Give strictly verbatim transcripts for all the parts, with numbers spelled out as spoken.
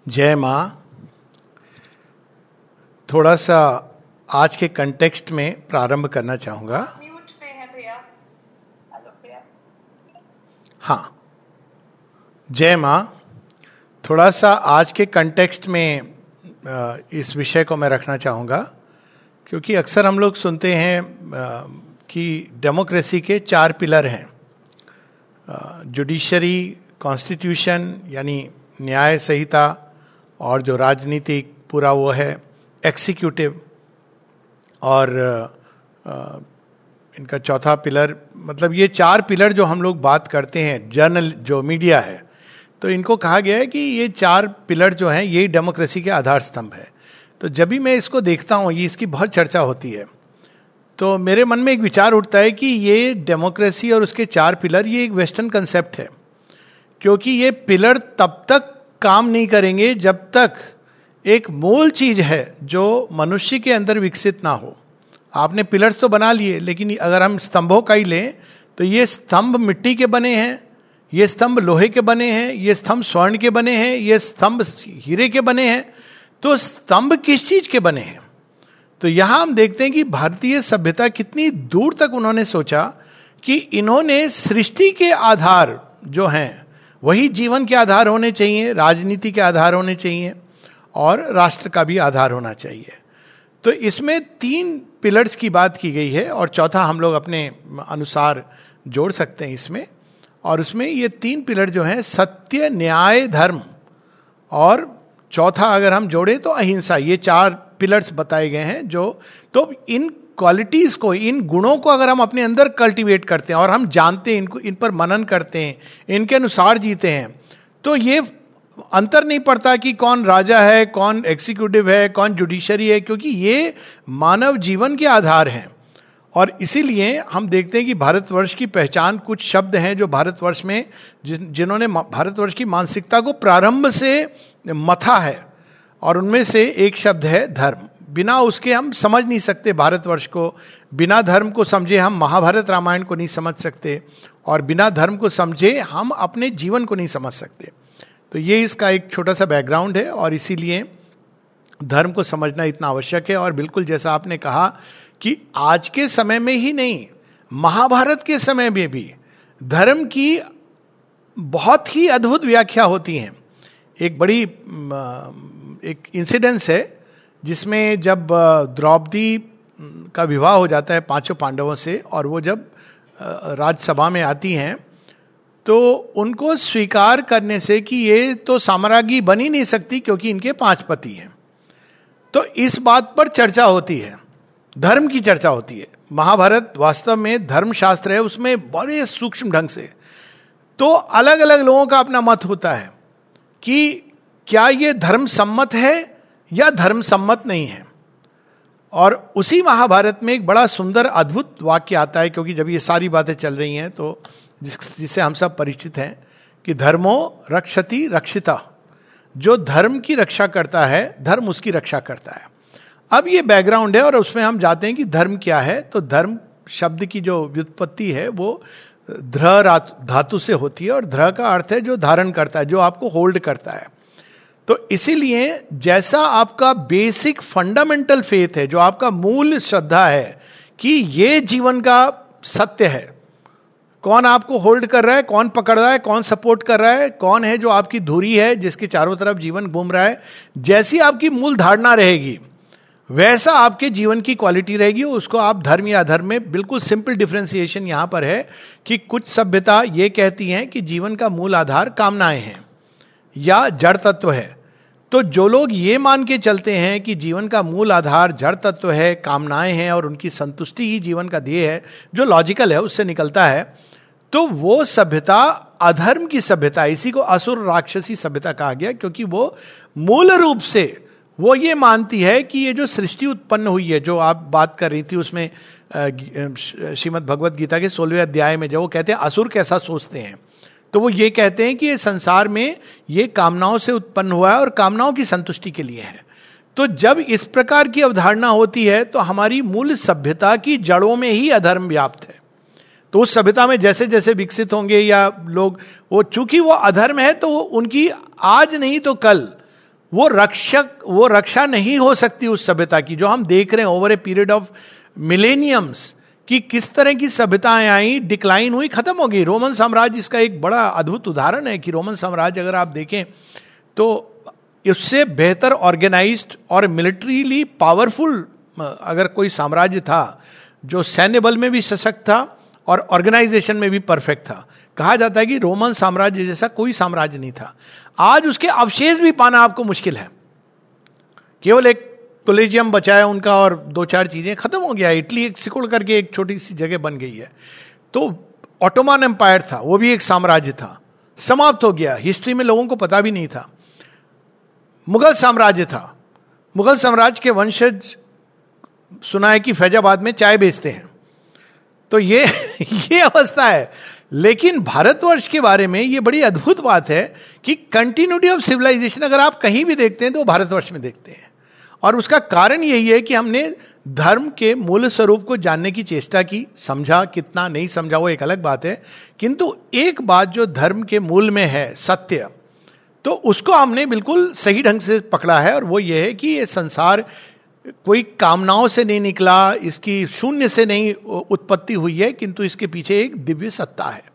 जय माँ। थोड़ा सा आज के कंटेक्स्ट में प्रारंभ करना चाहूँगा। म्यूट पे है भैया। हेलो भैया। हाँ, जय माँ। थोड़ा सा आज के कंटेक्स्ट में इस विषय को मैं रखना चाहूँगा, क्योंकि अक्सर हम लोग सुनते हैं कि डेमोक्रेसी के चार पिलर हैं। जुडिशरी, कॉन्स्टिट्यूशन यानी न्याय संहिता, और जो राजनीतिक पूरा वो है एग्जीक्यूटिव, और आ, इनका चौथा पिलर, मतलब ये चार पिलर जो हम लोग बात करते हैं, जर्नल जो मीडिया है, तो इनको कहा गया है कि ये चार पिलर जो हैं यही डेमोक्रेसी के आधार स्तंभ है। तो जब भी मैं इसको देखता हूँ, ये इसकी बहुत चर्चा होती है, तो मेरे मन में एक विचार उठता है कि ये डेमोक्रेसी और उसके चार पिलर ये एक वेस्टर्न कंसेप्ट है, क्योंकि ये पिलर तब तक काम नहीं करेंगे जब तक एक मूल चीज है जो मनुष्य के अंदर विकसित ना हो। आपने पिलर्स तो बना लिए, लेकिन अगर हम स्तंभों का ही लें तो ये स्तंभ मिट्टी के बने हैं, ये स्तंभ लोहे के बने हैं, ये स्तंभ स्वर्ण के बने हैं, ये स्तंभ हीरे के बने हैं। तो स्तंभ किस चीज के बने हैं? तो यहां हम देखते हैं कि भारतीय सभ्यता कितनी दूर तक उन्होंने सोचा कि इन्होंने सृष्टि के आधार जो हैं वही जीवन के आधार होने चाहिए, राजनीति के आधार होने चाहिए, और राष्ट्र का भी आधार होना चाहिए। तो इसमें तीन पिलर्स की बात की गई है, और चौथा हम लोग अपने अनुसार जोड़ सकते हैं इसमें। और उसमें ये तीन पिलर जो हैं, सत्य, न्याय, धर्म, और चौथा अगर हम जोड़े तो अहिंसा, ये चार पिलर्स बताए गए हैं। जो तो इन क्वालिटीज को, इन गुणों को अगर हम अपने अंदर कल्टीवेट करते हैं और हम जानते हैं इनको, इन पर मनन करते हैं, इनके अनुसार जीते हैं, तो ये अंतर नहीं पड़ता कि कौन राजा है, कौन एग्जीक्यूटिव है, कौन जुडिशरी है, क्योंकि ये मानव जीवन के आधार हैं। और इसीलिए हम देखते हैं कि भारतवर्ष की पहचान, कुछ शब्द हैं जो भारतवर्ष में जिन जिन्होंने भारतवर्ष की मानसिकता को प्रारंभ से मथा है, और उनमें से एक शब्द है धर्म। बिना उसके हम समझ नहीं सकते भारतवर्ष को, बिना धर्म को समझे हम महाभारत रामायण को नहीं समझ सकते, और बिना धर्म को समझे हम अपने जीवन को नहीं समझ सकते। तो ये इसका एक छोटा सा बैकग्राउंड है, और इसीलिए धर्म को समझना इतना आवश्यक है। और बिल्कुल जैसा आपने कहा कि आज के समय में ही नहीं, महाभारत के समय में भी धर्म की बहुत ही अद्भुत व्याख्या होती है। एक बड़ी एक इंसिडेंस है जिसमें जब द्रौपदी का विवाह हो जाता है पांचों पांडवों से, और वो जब राजसभा में आती हैं तो उनको स्वीकार करने से कि ये तो साम्राज्ञी बन ही नहीं सकती क्योंकि इनके पांच पति हैं, तो इस बात पर चर्चा होती है, धर्म की चर्चा होती है। महाभारत वास्तव में धर्मशास्त्र है, उसमें बड़े सूक्ष्म ढंग से तो अलग अलग लोगों का अपना मत होता है कि क्या ये धर्म सम्मत है या धर्म सम्मत नहीं है। और उसी महाभारत में एक बड़ा सुंदर अद्भुत वाक्य आता है, क्योंकि जब ये सारी बातें चल रही हैं तो जिस जिससे हम सब परिचित हैं कि धर्मो रक्षति रक्षिता, जो धर्म की रक्षा करता है धर्म उसकी रक्षा करता है। अब ये बैकग्राउंड है, और उसमें हम जाते हैं कि धर्म क्या है। तो धर्म शब्द की जो व्युत्पत्ति है वो ध्र धातु से होती है, और ध्र का अर्थ है जो धारण करता है, जो आपको होल्ड करता है। तो इसीलिए जैसा आपका बेसिक फंडामेंटल फेथ है, जो आपका मूल श्रद्धा है कि ये जीवन का सत्य है, कौन आपको होल्ड कर रहा है, कौन पकड़ रहा है, कौन सपोर्ट कर रहा है, कौन है जो आपकी धुरी है जिसके चारों तरफ जीवन घूम रहा है, जैसी आपकी मूल धारणा रहेगी वैसा आपके जीवन की क्वालिटी रहेगी। उसको आप धर्म या अधर्म में, बिल्कुल सिंपल डिफरेंशिएशन यहां पर है कि कुछ सभ्यता ये कहती हैं कि जीवन का मूल आधार कामनाएं हैं या जड़ तत्व है। तो जो लोग ये मान के चलते हैं कि जीवन का मूल आधार जड़ तत्व है, कामनाएं हैं, और उनकी संतुष्टि ही जीवन का ध्येय है, जो लॉजिकल है उससे निकलता है, तो वो सभ्यता अधर्म की सभ्यता, इसी को असुर राक्षसी सभ्यता कहा गया, क्योंकि वो मूल रूप से वो ये मानती है कि ये जो सृष्टि उत्पन्न हुई है, जो आप बात कर रही थी उसमें श्रीमद् भगवत गीता के सोलहवें अध्याय में जब वो कहते हैं असुर कैसा सोचते हैं, तो वो ये कहते हैं कि ये संसार में ये कामनाओं से उत्पन्न हुआ है और कामनाओं की संतुष्टि के लिए है। तो जब इस प्रकार की अवधारणा होती है तो हमारी मूल सभ्यता की जड़ों में ही अधर्म व्याप्त है। तो उस सभ्यता में जैसे जैसे विकसित होंगे या लोग, वो चूंकि वो अधर्म है तो उनकी आज नहीं तो कल वो रक्षक, वो रक्षा नहीं हो सकती उस सभ्यता की जो हम देख रहे हैं over a period of millenniums, कि किस तरह की सभ्यताएं आई, डिक्लाइन हुई, खत्म हो गई। रोमन साम्राज्य इसका एक बड़ा अद्भुत उदाहरण है कि रोमन साम्राज्य अगर आप देखें तो उससे बेहतर ऑर्गेनाइज्ड और मिलिट्रीली पावरफुल अगर कोई साम्राज्य था, जो सैन्य बल में भी सशक्त था और ऑर्गेनाइजेशन में भी परफेक्ट था, कहा जाता है कि रोमन साम्राज्य जैसा कोई साम्राज्य नहीं था। आज उसके अवशेष भी पाना आपको मुश्किल है। केवल एक कोलेजियम बचा है उनका और दो चार चीजें, खत्म हो गया। इटली एक सिकुड़ करके एक छोटी सी जगह बन गई है। तो ऑटोमन एम्पायर था, वो भी एक साम्राज्य था, समाप्त हो गया, हिस्ट्री में लोगों को पता भी नहीं था। मुगल साम्राज्य था, मुगल साम्राज्य के वंशज सुना है कि फैजाबाद में चाय बेचते हैं। तो ये ये अवस्था है। लेकिन भारतवर्ष के बारे में ये बड़ी अद्भुत बात है कि कंटिन्यूटी ऑफ सिविलाइजेशन अगर आप कहीं भी देखते हैं तो भारतवर्ष में देखते हैं। और उसका कारण यही है कि हमने धर्म के मूल स्वरूप को जानने की चेष्टा की, समझा, कितना नहीं समझा वो एक अलग बात है, किंतु एक बात जो धर्म के मूल में है, सत्य, तो उसको हमने बिल्कुल सही ढंग से पकड़ा है। और वो ये है कि ये संसार कोई कामनाओं से नहीं निकला, इसकी शून्य से नहीं उत्पत्ति हुई है, किंतु इसके पीछे एक दिव्य सत्ता है।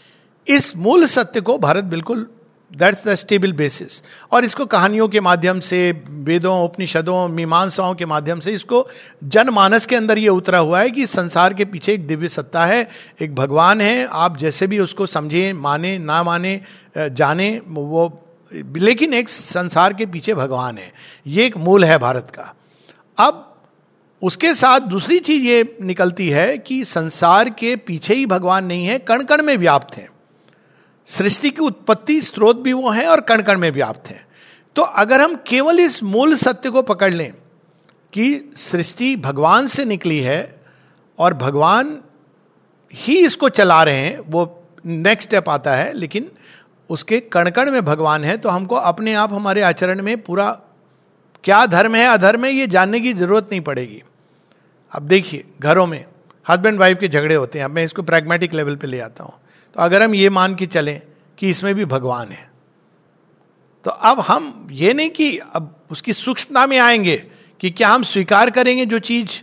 इस मूल सत्य को भारत बिल्कुल, दैट्स द स्टेबल बेसिस। और इसको कहानियों के माध्यम से, वेदों, उपनिषदों, मीमांसाओं के माध्यम से इसको जनमानस के अंदर ये उतरा हुआ है कि संसार के पीछे एक दिव्य सत्ता है, एक भगवान है। आप जैसे भी उसको समझें, माने ना माने, जाने वो, लेकिन एक संसार के पीछे भगवान है। ये एक मूल है भारत का। अब उसके साथ दूसरी चीज ये निकलती है कि संसार के पीछे ही भगवान नहीं है, कण कण में व्याप्त है। सृष्टि की उत्पत्ति स्रोत भी वो है और कण कण में व्याप्त है। तो अगर हम केवल इस मूल सत्य को पकड़ लें कि सृष्टि भगवान से निकली है और भगवान ही इसको चला रहे हैं, वो नेक्स्ट स्टेप आता है, लेकिन उसके कण कण में भगवान है, तो हमको अपने आप हमारे आचरण में पूरा क्या धर्म है अधर्म है ये जानने की जरूरत नहीं पड़ेगी। अब देखिए, घरों में हस्बैंड वाइफ के झगड़े होते हैं। अब मैं इसको प्रैग्मेटिक लेवल पे ले आता हूं। तो अगर हम ये मान के चलें कि इसमें भी भगवान है, तो अब हम ये नहीं कि अब उसकी सूक्ष्मता में आएंगे कि क्या हम स्वीकार करेंगे जो चीज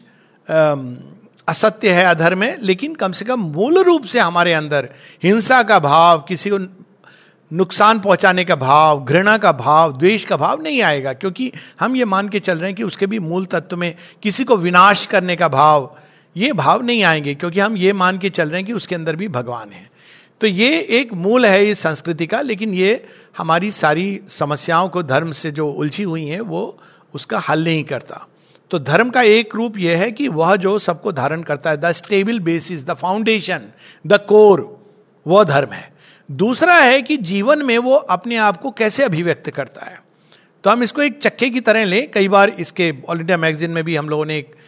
असत्य है, अधर्म है, लेकिन कम से कम मूल रूप से हमारे अंदर हिंसा का भाव, किसी को नुकसान पहुंचाने का भाव, घृणा का भाव, द्वेष का भाव नहीं आएगा, क्योंकि हम ये मान के चल रहे हैं कि उसके भी मूल तत्व में किसी को विनाश करने का भाव, ये भाव नहीं आएंगे, क्योंकि हम ये मान के चल रहे हैं कि उसके अंदर भी भगवान है। तो ये एक मूल है इस संस्कृति का, लेकिन ये हमारी सारी समस्याओं को, धर्म से जो उलझी हुई हैं, वो उसका हल नहीं करता। तो धर्म का एक रूप यह है कि वह जो सबको धारण करता है, the stable basis, the foundation, the core, वह धर्म है। दूसरा है कि जीवन में वो अपने आप को कैसे अभिव्यक्त करता है। तो हम इसको एक चक्के की तरह लें। कई बार इसके ऑल इंडिया मैगजीन में भी हम लोगों ने एक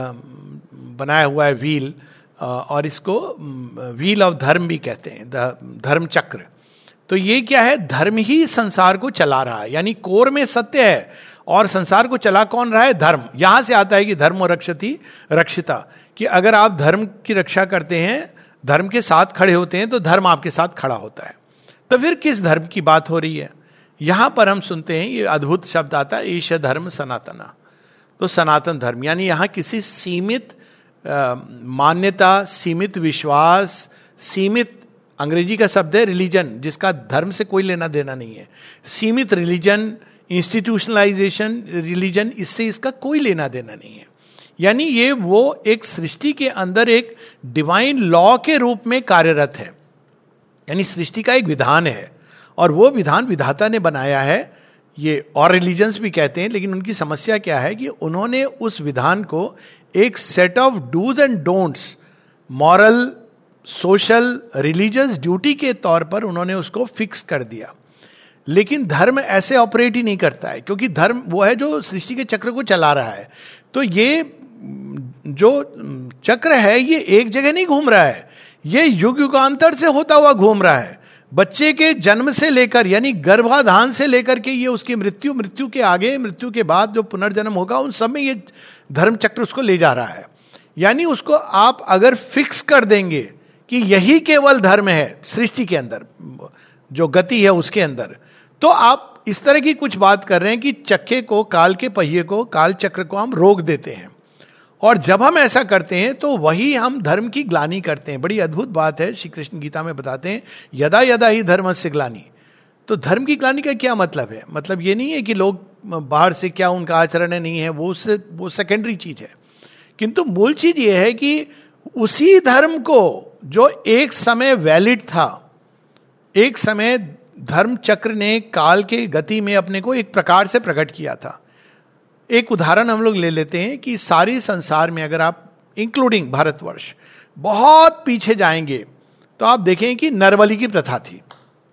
बनाया हुआ है व्हील, और इसको व्हील ऑफ धर्म भी कहते हैं, धर्म चक्र। तो ये क्या है? धर्म ही संसार को चला रहा है, यानी कोर में सत्य है और संसार को चला कौन रहा है? धर्म। यहां से आता है कि धर्म रक्षति रक्षिता, कि अगर आप धर्म की रक्षा करते हैं, धर्म के साथ खड़े होते हैं, तो धर्म आपके साथ खड़ा होता है। तो फिर किस धर्म की बात हो रही है? यहां पर हम सुनते हैं ये अद्भुत शब्द आता है, ईश धर्म सनातना। तो सनातन धर्म यानी यहां किसी सीमित आ, मान्यता, सीमित विश्वास, सीमित, अंग्रेजी का शब्द है रिलीजन, जिसका धर्म से कोई लेना देना नहीं है। सीमित रिलीजन, इंस्टीट्यूशनलाइजेशन रिलीजन, इससे इसका कोई लेना देना नहीं है। यानी ये वो एक सृष्टि के अंदर एक डिवाइन लॉ के रूप में कार्यरत है, यानी सृष्टि का एक विधान है, और वो विधान विधाता ने बनाया है। ये और रिलीजन्स भी कहते हैं, लेकिन उनकी समस्या क्या है कि उन्होंने उस विधान को एक set of dos and don'ts, moral, social, religious duty के तौर पर उन्होंने उसको फिक्स कर दिया। लेकिन धर्म ऐसे ऑपरेट ही नहीं करता है, क्योंकि धर्म वो है जो सृष्टि के चक्र को चला रहा है। तो ये जो चक्र है ये एक जगह नहीं घूम रहा है, ये युग युगांतर से होता हुआ घूम रहा है। बच्चे के जन्म से लेकर, यानी गर्भाधान से लेकर के ये उसकी मृत्यु, मृत्यु के आगे, मृत्यु के बाद जो पुनर्जन्म होगा, उन सब में ये धर्म चक्र उसको ले जा रहा है। यानी उसको आप अगर फिक्स कर देंगे कि यही केवल धर्म है सृष्टि के अंदर, जो गति है उसके अंदर, तो आप आप इस तरह की कुछ बात कर रहे हैं कि चक्के को, काल के पहिए को, काल चक्र को हम रोक देते हैं, और जब हम ऐसा करते हैं तो वही हम धर्म की ग्लानि करते हैं। बड़ी अद्भुत बात है, श्री कृष्ण गीता में बताते हैं, यदा यदा ही धर्मस्य ग्लानि। तो धर्म की ग्लानि का क्या मतलब है? मतलब ये नहीं है कि लोग बाहर से क्या उनका आचरण है नहीं है, वो उससे वो सेकेंडरी चीज है, किंतु मूल चीज ये है कि उसी धर्म को जो एक समय वैलिड था, एक समय धर्म चक्र ने काल के गति में अपने को एक प्रकार से प्रकट किया था। एक उदाहरण हम लोग ले लेते हैं कि सारे संसार में अगर आप इंक्लूडिंग भारतवर्ष बहुत पीछे जाएंगे तो आप देखें कि नरबलि की प्रथा थी।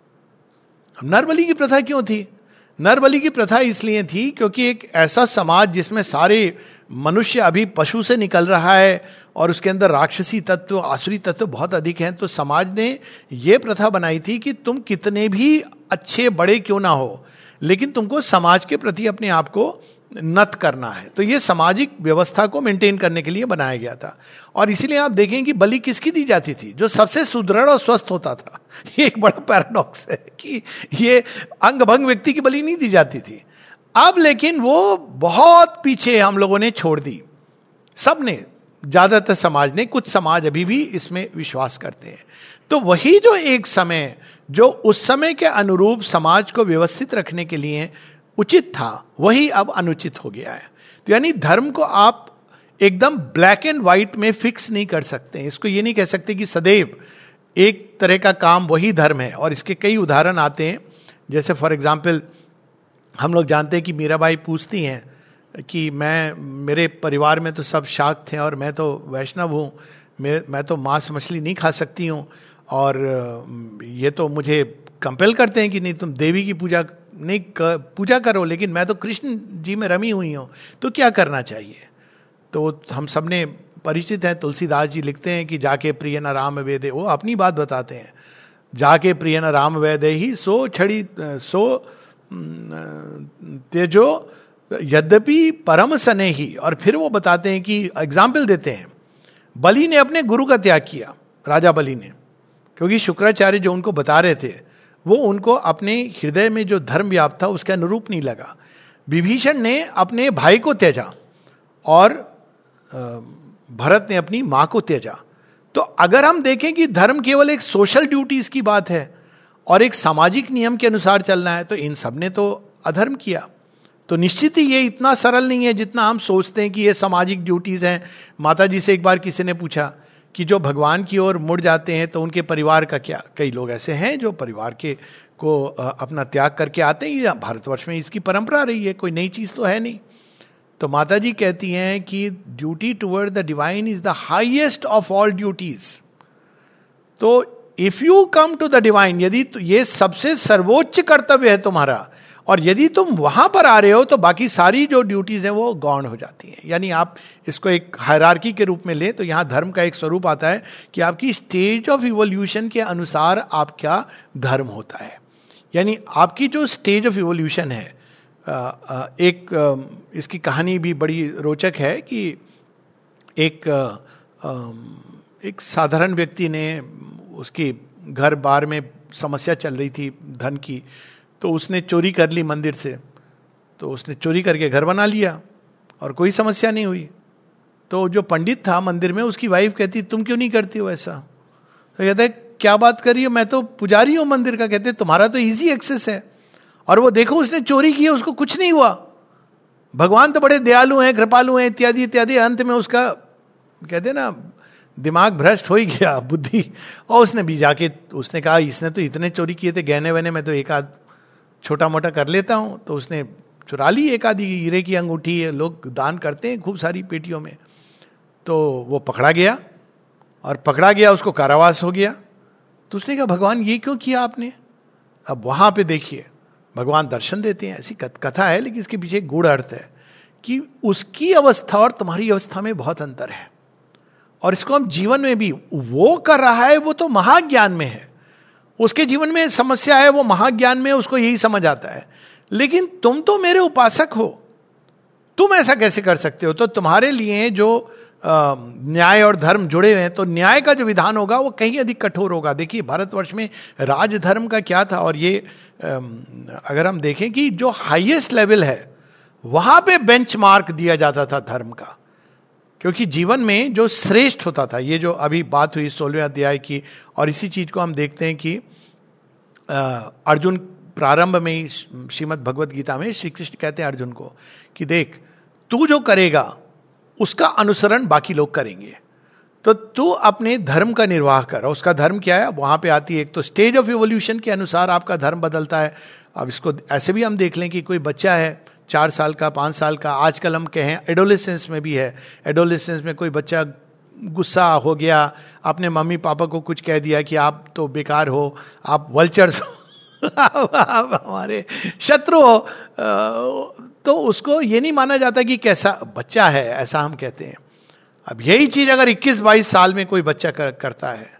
नरबलि की प्रथा क्यों थी? नरबलि की प्रथा इसलिए थी क्योंकि एक ऐसा समाज जिसमें सारे मनुष्य अभी पशु से निकल रहा है और उसके अंदर राक्षसी तत्व, आसुरी तत्व बहुत अधिक हैं, तो समाज ने यह प्रथा बनाई थी कि तुम कितने भी अच्छे बड़े क्यों ना हो, लेकिन तुमको समाज के प्रति अपने आप को नत करना है। तो ये सामाजिक व्यवस्था को मेंटेन करने के लिए बनाया गया था। और इसीलिए आप देखें कि बलि किसकी दी जाती थी? जो सबसे सुदृढ़ और स्वस्थ होता था। ये एक बड़ा पैराडॉक्स है कि ये अंग भंग व्यक्ति की बलि नहीं दी जाती थी। अब लेकिन वो बहुत पीछे हम लोगों ने छोड़ दी, सबने, ज्यादातर समाज ने। कुछ समाज अभी भी इसमें विश्वास करते हैं। तो वही जो एक समय, जो उस समय के अनुरूप समाज को व्यवस्थित रखने के लिए उचित था, वही अब अनुचित हो गया है। तो यानी धर्म को आप एकदम ब्लैक एंड व्हाइट में फिक्स नहीं कर सकते। इसको ये नहीं कह सकते कि सदैव एक तरह का काम वही धर्म है। और इसके कई उदाहरण आते हैं। जैसे फॉर एग्जाम्पल हम लोग जानते हैं कि मीराबाई पूछती हैं कि मैं, मेरे परिवार में तो सब शाक्त थे और मैं तो वैष्णव हूँ, मैं मैं तो मांस मछली नहीं खा सकती हूँ, और ये तो मुझे कंपेल करते हैं कि नहीं तुम देवी की पूजा नहीं कर, पूजा करो, लेकिन मैं तो कृष्ण जी में रमी हुई हूँ, तो क्या करना चाहिए? तो हम सब ने परिचित हैं, तुलसीदास जी लिखते हैं कि जाके प्रिय न राम वेदे, वो अपनी बात बताते हैं, जाके प्रिय न राम वेदे ही सो छड़ी सो तेजो यद्यपि परम सने ही। और फिर वो बताते हैं कि एग्जाम्पल देते हैं, बलि ने अपने गुरु का त्याग किया, राजा बलि ने, क्योंकि शुक्राचार्य जो उनको बता रहे थे वो उनको अपने हृदय में जो धर्म व्याप्त था उसके अनुरूप नहीं लगा। विभीषण ने अपने भाई को त्याजा और भरत ने अपनी मां को त्याजा। तो अगर हम देखें कि धर्म केवल एक सोशल ड्यूटीज की बात है और एक सामाजिक नियम के अनुसार चलना है, तो इन सब ने तो अधर्म किया। तो निश्चित ही ये इतना सरल नहीं है जितना हम सोचते हैं कि ये सामाजिक ड्यूटीज हैं। माता जी से एक बार किसी ने पूछा कि जो भगवान की ओर मुड़ जाते हैं तो उनके परिवार का क्या? कई लोग ऐसे हैं जो परिवार के को अपना त्याग करके आते हैं। भारतवर्ष में इसकी परंपरा रही है, कोई नई चीज तो है नहीं। तो माता जी कहती हैं कि duty toward the divine is the highest of all duties. तो if you come to the divine, यदि ये सबसे सर्वोच्च कर्तव्य है तुम्हारा, और यदि तुम वहां पर आ रहे हो तो बाकी सारी जो ड्यूटीज हैं वो गौण हो जाती हैं। यानी आप इसको एक हायरार्की के रूप में ले तो यहां धर्म का एक स्वरूप आता है कि आपकी स्टेज ऑफ इवोल्यूशन के अनुसार आपका धर्म होता है। यानी आपकी जो स्टेज ऑफ इवोल्यूशन है, एक इसकी कहानी भी बड़ी रोचक है कि एक एक साधारण व्यक्ति ने, उसके घर बार में समस्या चल रही थी धन की, तो उसने चोरी कर ली मंदिर से। तो उसने चोरी करके घर बना लिया और कोई समस्या नहीं हुई। तो जो पंडित था मंदिर में, उसकी वाइफ कहती तुम क्यों नहीं करती हो ऐसा? तो कहता है क्या बात कर रही हो, मैं तो पुजारी हूं मंदिर का। कहते तुम्हारा तो इजी एक्सेस है, और वो देखो उसने चोरी की है, उसको कुछ नहीं हुआ, भगवान तो बड़े दयालु हैं, कृपालु हैं, इत्यादि इत्यादि। अंत में उसका कहते ना दिमाग भ्रष्ट हो ही गया, बुद्धि। और उसने भी जाके उसने कहा इसने तो इतने चोरी किए थे गहने वहने, में तो एक आध छोटा मोटा कर लेता हूं। तो उसने चुरा ली एक आधी हीरे की अंगूठी, लोग दान करते हैं खूब सारी पेटियों में। तो वो पकड़ा गया, और पकड़ा गया उसको कारावास हो गया। तो उसने कहा भगवान ये क्यों किया आपने? अब वहां पे देखिए भगवान दर्शन देते हैं, ऐसी कथा है, लेकिन इसके पीछे गूढ़ अर्थ है कि उसकी अवस्था और तुम्हारी अवस्था में बहुत अंतर है। और इसको हम जीवन में भी, वो कर रहा है वो तो महाज्ञान में है, उसके जीवन में समस्या है, वो महाज्ञान में उसको यही समझ आता है। लेकिन तुम तो मेरे उपासक हो, तुम ऐसा कैसे कर सकते हो? तो तुम्हारे लिए जो न्याय और धर्म जुड़े हुए हैं, तो न्याय का जो विधान होगा वो कहीं अधिक कठोर होगा। देखिए भारतवर्ष में राजधर्म का क्या था, और ये अगर हम देखें कि जो हाईएस्ट लेवल है वहां पे बेंचमार्क दिया जाता था धर्म का, क्योंकि जीवन में जो श्रेष्ठ होता था, ये जो अभी बात हुई सोलहवें अध्याय की, और इसी चीज को हम देखते हैं कि अर्जुन प्रारंभ में ही श्रीमद् भगवत गीता में श्री कृष्ण कहते हैं अर्जुन को कि देख, तू जो करेगा उसका अनुसरण बाकी लोग करेंगे, तो तू अपने धर्म का निर्वाह कर। उसका धर्म क्या है, वहां पे आती है एक तो स्टेज ऑफ इवोल्यूशन के अनुसार आपका धर्म बदलता है। अब इसको ऐसे भी हम देख लें कि कोई बच्चा है चार साल का, पाँच साल का, आजकल हम कहें एडोलेसेंस में भी है, एडोलेसेंस में कोई बच्चा गुस्सा हो गया, अपने मम्मी पापा को कुछ कह दिया कि आप तो बेकार हो, आप वल्चर्स हो, आप हमारे शत्रु हो, तो उसको ये नहीं माना जाता कि कैसा बच्चा है, ऐसा हम कहते हैं। अब यही चीज अगर इक्कीस बाईस साल में कोई बच्चा कर, करता है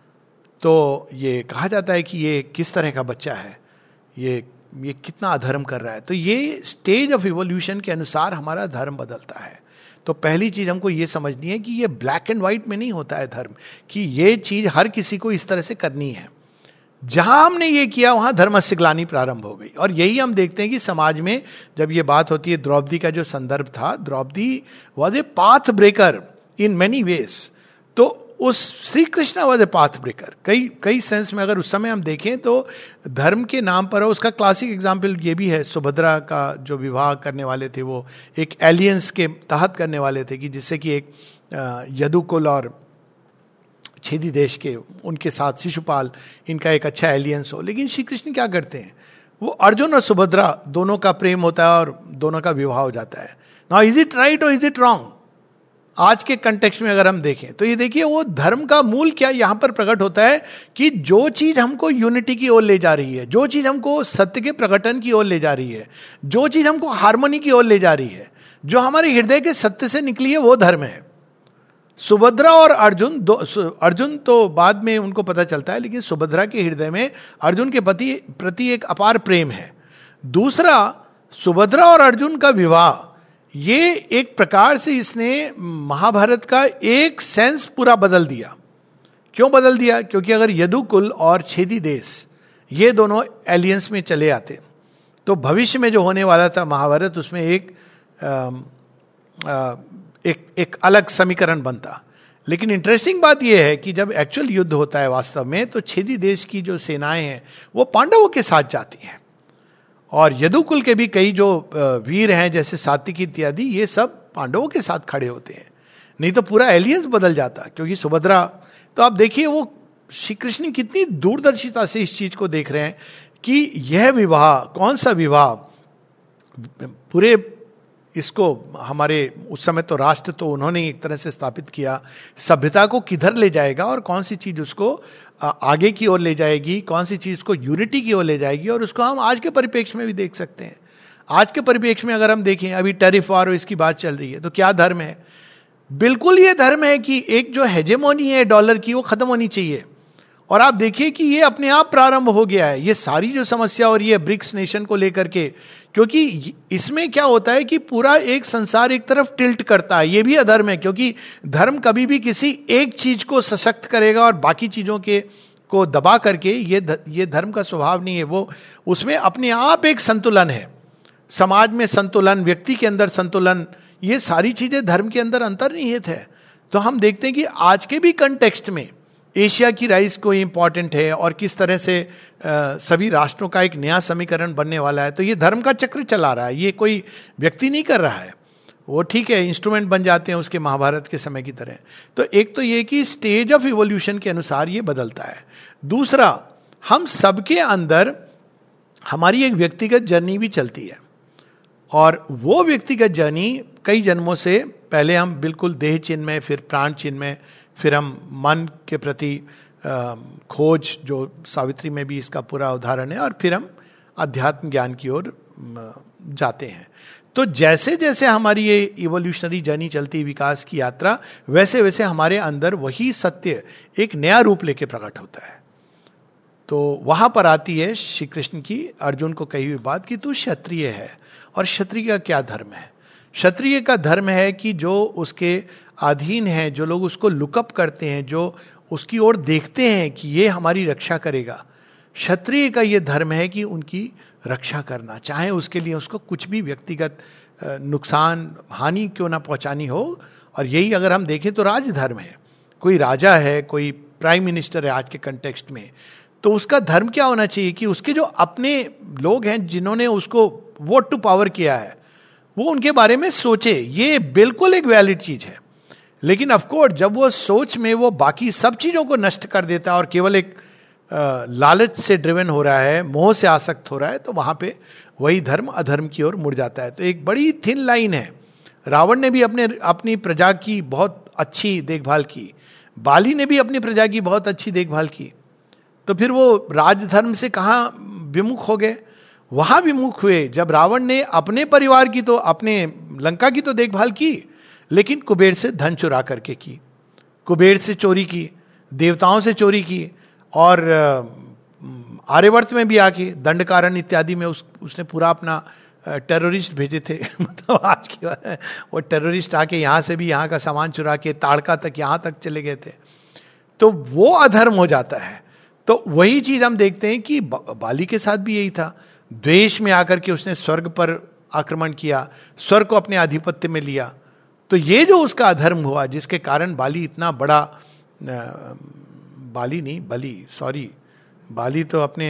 तो ये कहा जाता है कि ये किस तरह का बच्चा है, ये ये कितना अधर्म कर रहा है। तो ये स्टेज ऑफ इवोल्यूशन के अनुसार हमारा धर्म बदलता है। तो पहली चीज हमको ये समझनी है कि ये ब्लैक एंड व्हाइट में नहीं होता है धर्म, कि ये चीज हर किसी को इस तरह से करनी है। जहां हमने ये किया वहां धर्मस्य ग्लानि प्रारंभ हो गई। और यही हम देखते हैं कि समाज में जब ये बात होती है, द्रौपदी का जो संदर्भ था, Draupadi was a path breaker in many ways. तो उस Shri Krishna was a path breaker कई कई सेंस में। अगर उस समय हम देखें तो धर्म के नाम पर, उसका क्लासिक एग्जाम्पल ये भी है, सुभद्रा का जो विवाह करने वाले थे वो एक एलियंस के तहत करने वाले थे, कि जिससे कि एक यदुकुल और छेदी देश के उनके साथ शिशुपाल, इनका एक अच्छा एलियंस हो। लेकिन श्री कृष्ण क्या करते हैं, वो अर्जुन और सुभद्रा दोनों का प्रेम होता है और दोनों का विवाह हो जाता है। नाउ इज इट राइट और इज इट रॉन्ग? आज के कंटेक्स्ट में अगर हम देखें तो ये देखिए, वो धर्म का मूल क्या यहां पर प्रकट होता है कि जो चीज हमको यूनिटी की ओर ले जा रही है, जो चीज हमको सत्य के प्रकटन की ओर ले जा रही है, जो चीज हमको हार्मोनी की ओर ले जा रही है, जो हमारे हृदय के सत्य से निकली है, वो धर्म है। सुभद्रा और अर्जुन दो, अर्जुन तो बाद में उनको पता चलता है, लेकिन सुभद्रा के हृदय में अर्जुन के पति प्रति एक अपार प्रेम है। दूसरा, सुभद्रा और अर्जुन का विवाह, ये एक प्रकार से इसने महाभारत का एक सेंस पूरा बदल दिया। क्यों बदल दिया? क्योंकि अगर यदुकुल और छेदी देश ये दोनों एलियंस में चले आते तो भविष्य में जो होने वाला था महाभारत, उसमें एक आ, आ, एक एक अलग समीकरण बनता। लेकिन इंटरेस्टिंग बात यह है कि जब एक्चुअल युद्ध होता है वास्तव में, तो छेदी देश की जो सेनाएं हैं वो पांडवों के साथ जाती हैं, और यदुकुल के भी कई जो वीर हैं जैसे सात्विकी इत्यादि, ये सब पांडवों के साथ खड़े होते हैं। नहीं तो पूरा एलियंस बदल जाता, क्योंकि सुभद्रा, तो आप देखिए वो श्री कृष्ण कितनी दूरदर्शिता से इस चीज को देख रहे हैं कि यह विवाह, कौन सा विवाह, पूरे इसको हमारे उस समय तो राष्ट्र तो उन्होंने एक तरह से स्थापित किया, सभ्यता को किधर ले जाएगा और कौन सी चीज उसको आगे की ओर ले जाएगी, कौन सी चीज को यूनिटी की ओर ले जाएगी। और उसको हम आज के परिप्रेक्ष्य में भी देख सकते हैं। आज के परिप्रेक्ष्य में अगर हम देखें, अभी टैरिफ वार इसकी बात चल रही है, तो क्या धर्म है? बिल्कुल ये धर्म है कि एक जो हेजेमोनी है डॉलर की, वो खत्म होनी चाहिए। और आप देखिए कि ये अपने आप प्रारंभ हो गया है, ये सारी जो समस्या और ये ब्रिक्स नेशन को लेकर के, क्योंकि इसमें क्या होता है कि पूरा एक संसार एक तरफ टिल्ट करता है। ये भी अधर्म है, क्योंकि धर्म कभी भी किसी एक चीज को सशक्त करेगा और बाकी चीजों के को दबा करके, ये ये धर्म का स्वभाव नहीं है। वो उसमें अपने आप एक संतुलन है, समाज में संतुलन, व्यक्ति के अंदर संतुलन, ये सारी चीजें धर्म के अंदर अंतर्निहित है। तो हम देखते हैं कि आज के भी कंटेक्स्ट में एशिया की राइज को इंपॉर्टेंट है और किस तरह से आ, सभी राष्ट्रों का एक नया समीकरण बनने वाला है। तो ये धर्म का चक्र चला रहा है, ये कोई व्यक्ति नहीं कर रहा है। वो ठीक है, इंस्ट्रूमेंट बन जाते हैं उसके महाभारत के समय की तरह। तो एक तो ये कि स्टेज ऑफ इवोल्यूशन के अनुसार ये बदलता है। दूसरा, हम सबके अंदर हमारी एक व्यक्तिगत जर्नी भी चलती है, और वो व्यक्तिगत जर्नी कई जन्मों से, पहले हम बिल्कुल देह चिन्ह में, फिर प्राण चिन्ह में, फिर हम मन के प्रति खोज, जो सावित्री में भी इसका पूरा उदाहरण है, और फिर हम अध्यात्म ज्ञान की ओर जाते हैं। तो जैसे जैसे हमारी ये इवोल्यूशनरी जर्नी चलती, विकास की यात्रा, वैसे वैसे हमारे अंदर वही सत्य एक नया रूप लेके प्रकट होता है। तो वहां पर आती है श्री कृष्ण की अर्जुन को कही हुई बात कि तू क्षत्रिय है। और क्षत्रिय का क्या धर्म है? क्षत्रिय का धर्म है कि जो उसके अधीन है, जो लोग उसको लुकअप करते हैं, जो उसकी ओर देखते हैं कि ये हमारी रक्षा करेगा, क्षत्रिय का ये धर्म है कि उनकी रक्षा करना, चाहे उसके लिए उसको कुछ भी व्यक्तिगत नुकसान हानि क्यों ना पहुंचानी हो। और यही अगर हम देखें तो राजधर्म है। कोई राजा है, कोई प्राइम मिनिस्टर है आज के कंटेक्स्ट में, तो उसका धर्म क्या होना चाहिए कि उसके जो अपने लोग हैं जिन्होंने उसको वोट टू पावर किया है, वो उनके बारे में सोचे। ये बिल्कुल एक वैलिड चीज है। लेकिन ऑफ कोर्स जब वो सोच में वो बाकी सब चीजों को नष्ट कर देता है और केवल एक आ, लालच से ड्रिवन हो रहा है, मोह से आसक्त हो रहा है, तो वहां पे वही धर्म अधर्म की ओर मुड़ जाता है। तो एक बड़ी थिन लाइन है। रावण ने भी अपने अपनी प्रजा की बहुत अच्छी देखभाल की, बाली ने भी अपनी प्रजा की बहुत अच्छी देखभाल की, तो फिर वो राजधर्म से कहाँ विमुख हो गए? वहां विमुख हुए जब रावण ने अपने परिवार की तो, अपने लंका की तो देखभाल की, लेकिन कुबेर से धन चुरा करके की, कुबेर से चोरी की, देवताओं से चोरी की, और आर्यवर्त में भी आके दंडकारण्य इत्यादि में उस उसने पूरा अपना टेररिस्ट भेजे थे मतलब आज की बात है, वो टेररिस्ट आके यहाँ से भी यहाँ का सामान चुरा के ताड़का तक यहाँ तक चले गए थे। तो वो अधर्म हो जाता है। तो वही चीज हम देखते हैं कि बाली के साथ भी यही था। द्वेष में आकर के उसने स्वर्ग पर आक्रमण किया, स्वर्ग को अपने आधिपत्य में लिया। तो ये जो उसका अधर्म हुआ, जिसके कारण बाली इतना बड़ा, बाली नहीं बली सॉरी बाली तो अपने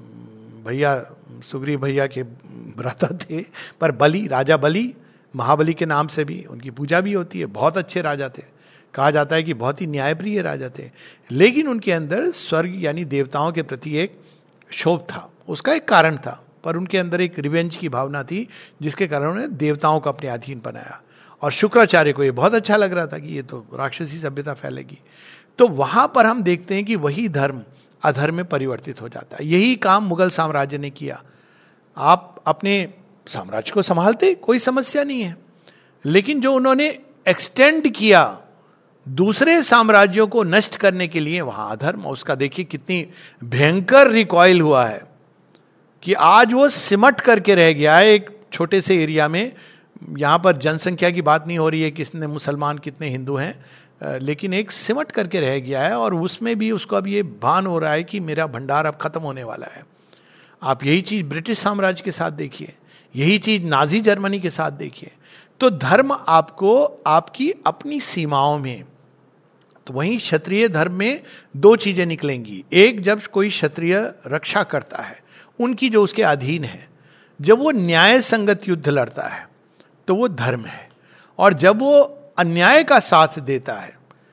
भैया सुग्रीव भैया के भ्राता थे, पर बली, राजा बली, महाबली के नाम से भी उनकी पूजा भी होती है। बहुत अच्छे राजा थे, कहा जाता है कि बहुत ही न्यायप्रिय राजा थे। लेकिन उनके अंदर स्वर्ग यानी देवताओं के प्रति एक क्षोभ था, उसका एक कारण था, पर उनके अंदर एक रिवेंज की भावना थी, जिसके कारण उन्होंने देवताओं को अपने अधीन बनाया। और शुक्राचार्य को ये बहुत अच्छा लग रहा था कि ये तो राक्षसी सभ्यता फैलेगी। तो वहां पर हम देखते हैं कि वही धर्म अधर्म में परिवर्तित हो जाता है। यही काम मुगल साम्राज्य ने किया। आप अपने साम्राज्य को संभालते, कोई समस्या नहीं है, लेकिन जो उन्होंने एक्सटेंड किया दूसरे साम्राज्यों को नष्ट करने के लिए, वहां अधर्म, उसका देखिए कितनी भयंकर रिकॉइल हुआ है कि आज वो सिमट करके रह गया है एक छोटे से एरिया में। यहां पर जनसंख्या की बात नहीं हो रही है, कितने मुसलमान कितने हिंदू हैं, लेकिन एक सिमट करके रह गया है। और उसमें भी उसको अब ये भान हो रहा है कि मेरा भंडार अब खत्म होने वाला है। आप यही चीज ब्रिटिश साम्राज्य के साथ देखिए, यही चीज नाजी जर्मनी के साथ देखिए। तो धर्म आपको आपकी अपनी सीमाओं में, तो वहीं क्षत्रिय धर्म में दो चीजें निकलेंगी। एक, जब कोई क्षत्रिय रक्षा करता है उनकी जो उसके अधीन है, जब वो न्याय संगत युद्ध लड़ता है तो वो धर्म है। और जब वो अन्याय का साथ देता है,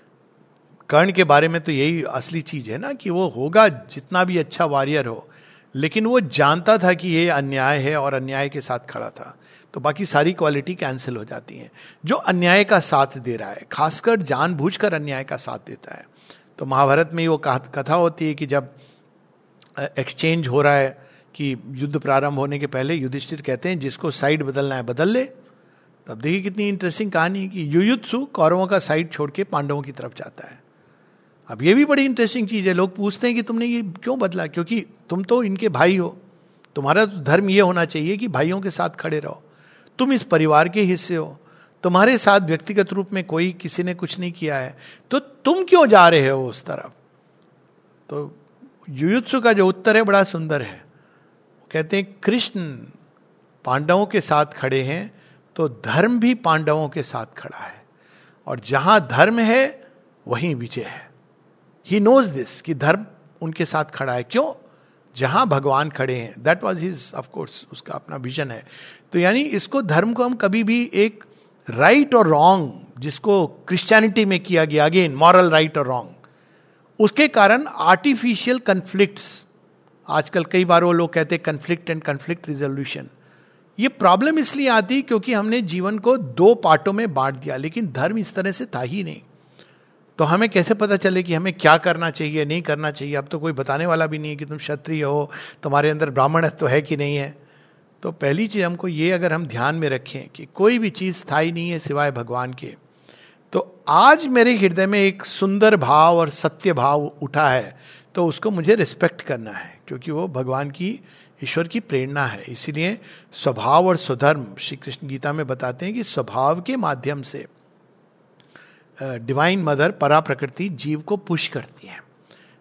कर्ण के बारे में तो यही असली चीज है ना, कि वो होगा जितना भी अच्छा वॉरियर हो, लेकिन वो जानता था कि ये अन्याय है और अन्याय के साथ खड़ा था, तो बाकी सारी क्वालिटी कैंसिल हो जाती है। जो अन्याय का साथ दे रहा है, खासकर जानबूझकर अन्याय का साथ देता है। तो महाभारत में वो कथा होती है कि जब एक्सचेंज हो रहा है, कि युद्ध प्रारंभ होने के पहले युधिष्ठिर कहते हैं जिसको साइड बदलना है बदल ले। तब देखिए कितनी इंटरेस्टिंग कहानी है कि युयुत्सु कौरवों का साइड छोड़ के पांडवों की तरफ जाता है। अब ये भी बड़ी इंटरेस्टिंग चीज है। लोग पूछते हैं कि तुमने ये क्यों बदला, क्योंकि तुम तो इनके भाई हो, तुम्हारा तो धर्म ये होना चाहिए कि भाइयों के साथ खड़े रहो, तुम इस परिवार के हिस्से हो, तुम्हारे साथ व्यक्तिगत रूप में कोई किसी ने कुछ नहीं किया है, तो तुम क्यों जा रहे हो उस तरफ। तो युयुत्सु का जो उत्तर है बड़ा सुंदर है। कहते हैं कृष्ण पांडवों के साथ खड़े हैं तो धर्म भी पांडवों के साथ खड़ा है, और जहां धर्म है वहीं विजय है। ही नोज दिस कि धर्म उनके साथ खड़ा है। क्यों? जहां भगवान खड़े हैं, that was his of course, उसका अपना विजन है। तो यानी इसको, धर्म को हम कभी भी एक राइट और रॉन्ग, जिसको क्रिश्चियनिटी में किया गया, अगेन मॉरल राइट और रॉन्ग, उसके कारण आर्टिफिशियल कन्फ्लिक्ट्स, आजकल कई बार वो लोग कहते हैं कन्फ्लिक्ट एंड कन्फ्लिक्ट रिजोल्यूशन, ये प्रॉब्लम इसलिए आती क्योंकि हमने जीवन को दो पार्टों में बांट दिया, लेकिन धर्म इस तरह से था ही नहीं। तो हमें कैसे पता चले कि हमें क्या करना चाहिए, नहीं करना चाहिए। अब तो कोई बताने वाला भी नहीं है कि तुम क्षत्रिय हो, तुम्हारे अंदर ब्राह्मणत्व तो है कि नहीं है। तो पहली चीज हमको ये, अगर हम ध्यान में रखें कि कोई भी चीज स्थायी नहीं है सिवाय भगवान के, तो आज मेरे हृदय में एक सुंदर भाव और सत्य भाव उठा है, तो उसको मुझे रिस्पेक्ट करना है, क्योंकि वो भगवान की, ईश्वर की प्रेरणा है। इसीलिए स्वभाव और स्वधर्म, श्री कृष्ण गीता में बताते हैं कि स्वभाव के माध्यम से डिवाइन मदर, परा प्रकृति जीव को पुश करती है,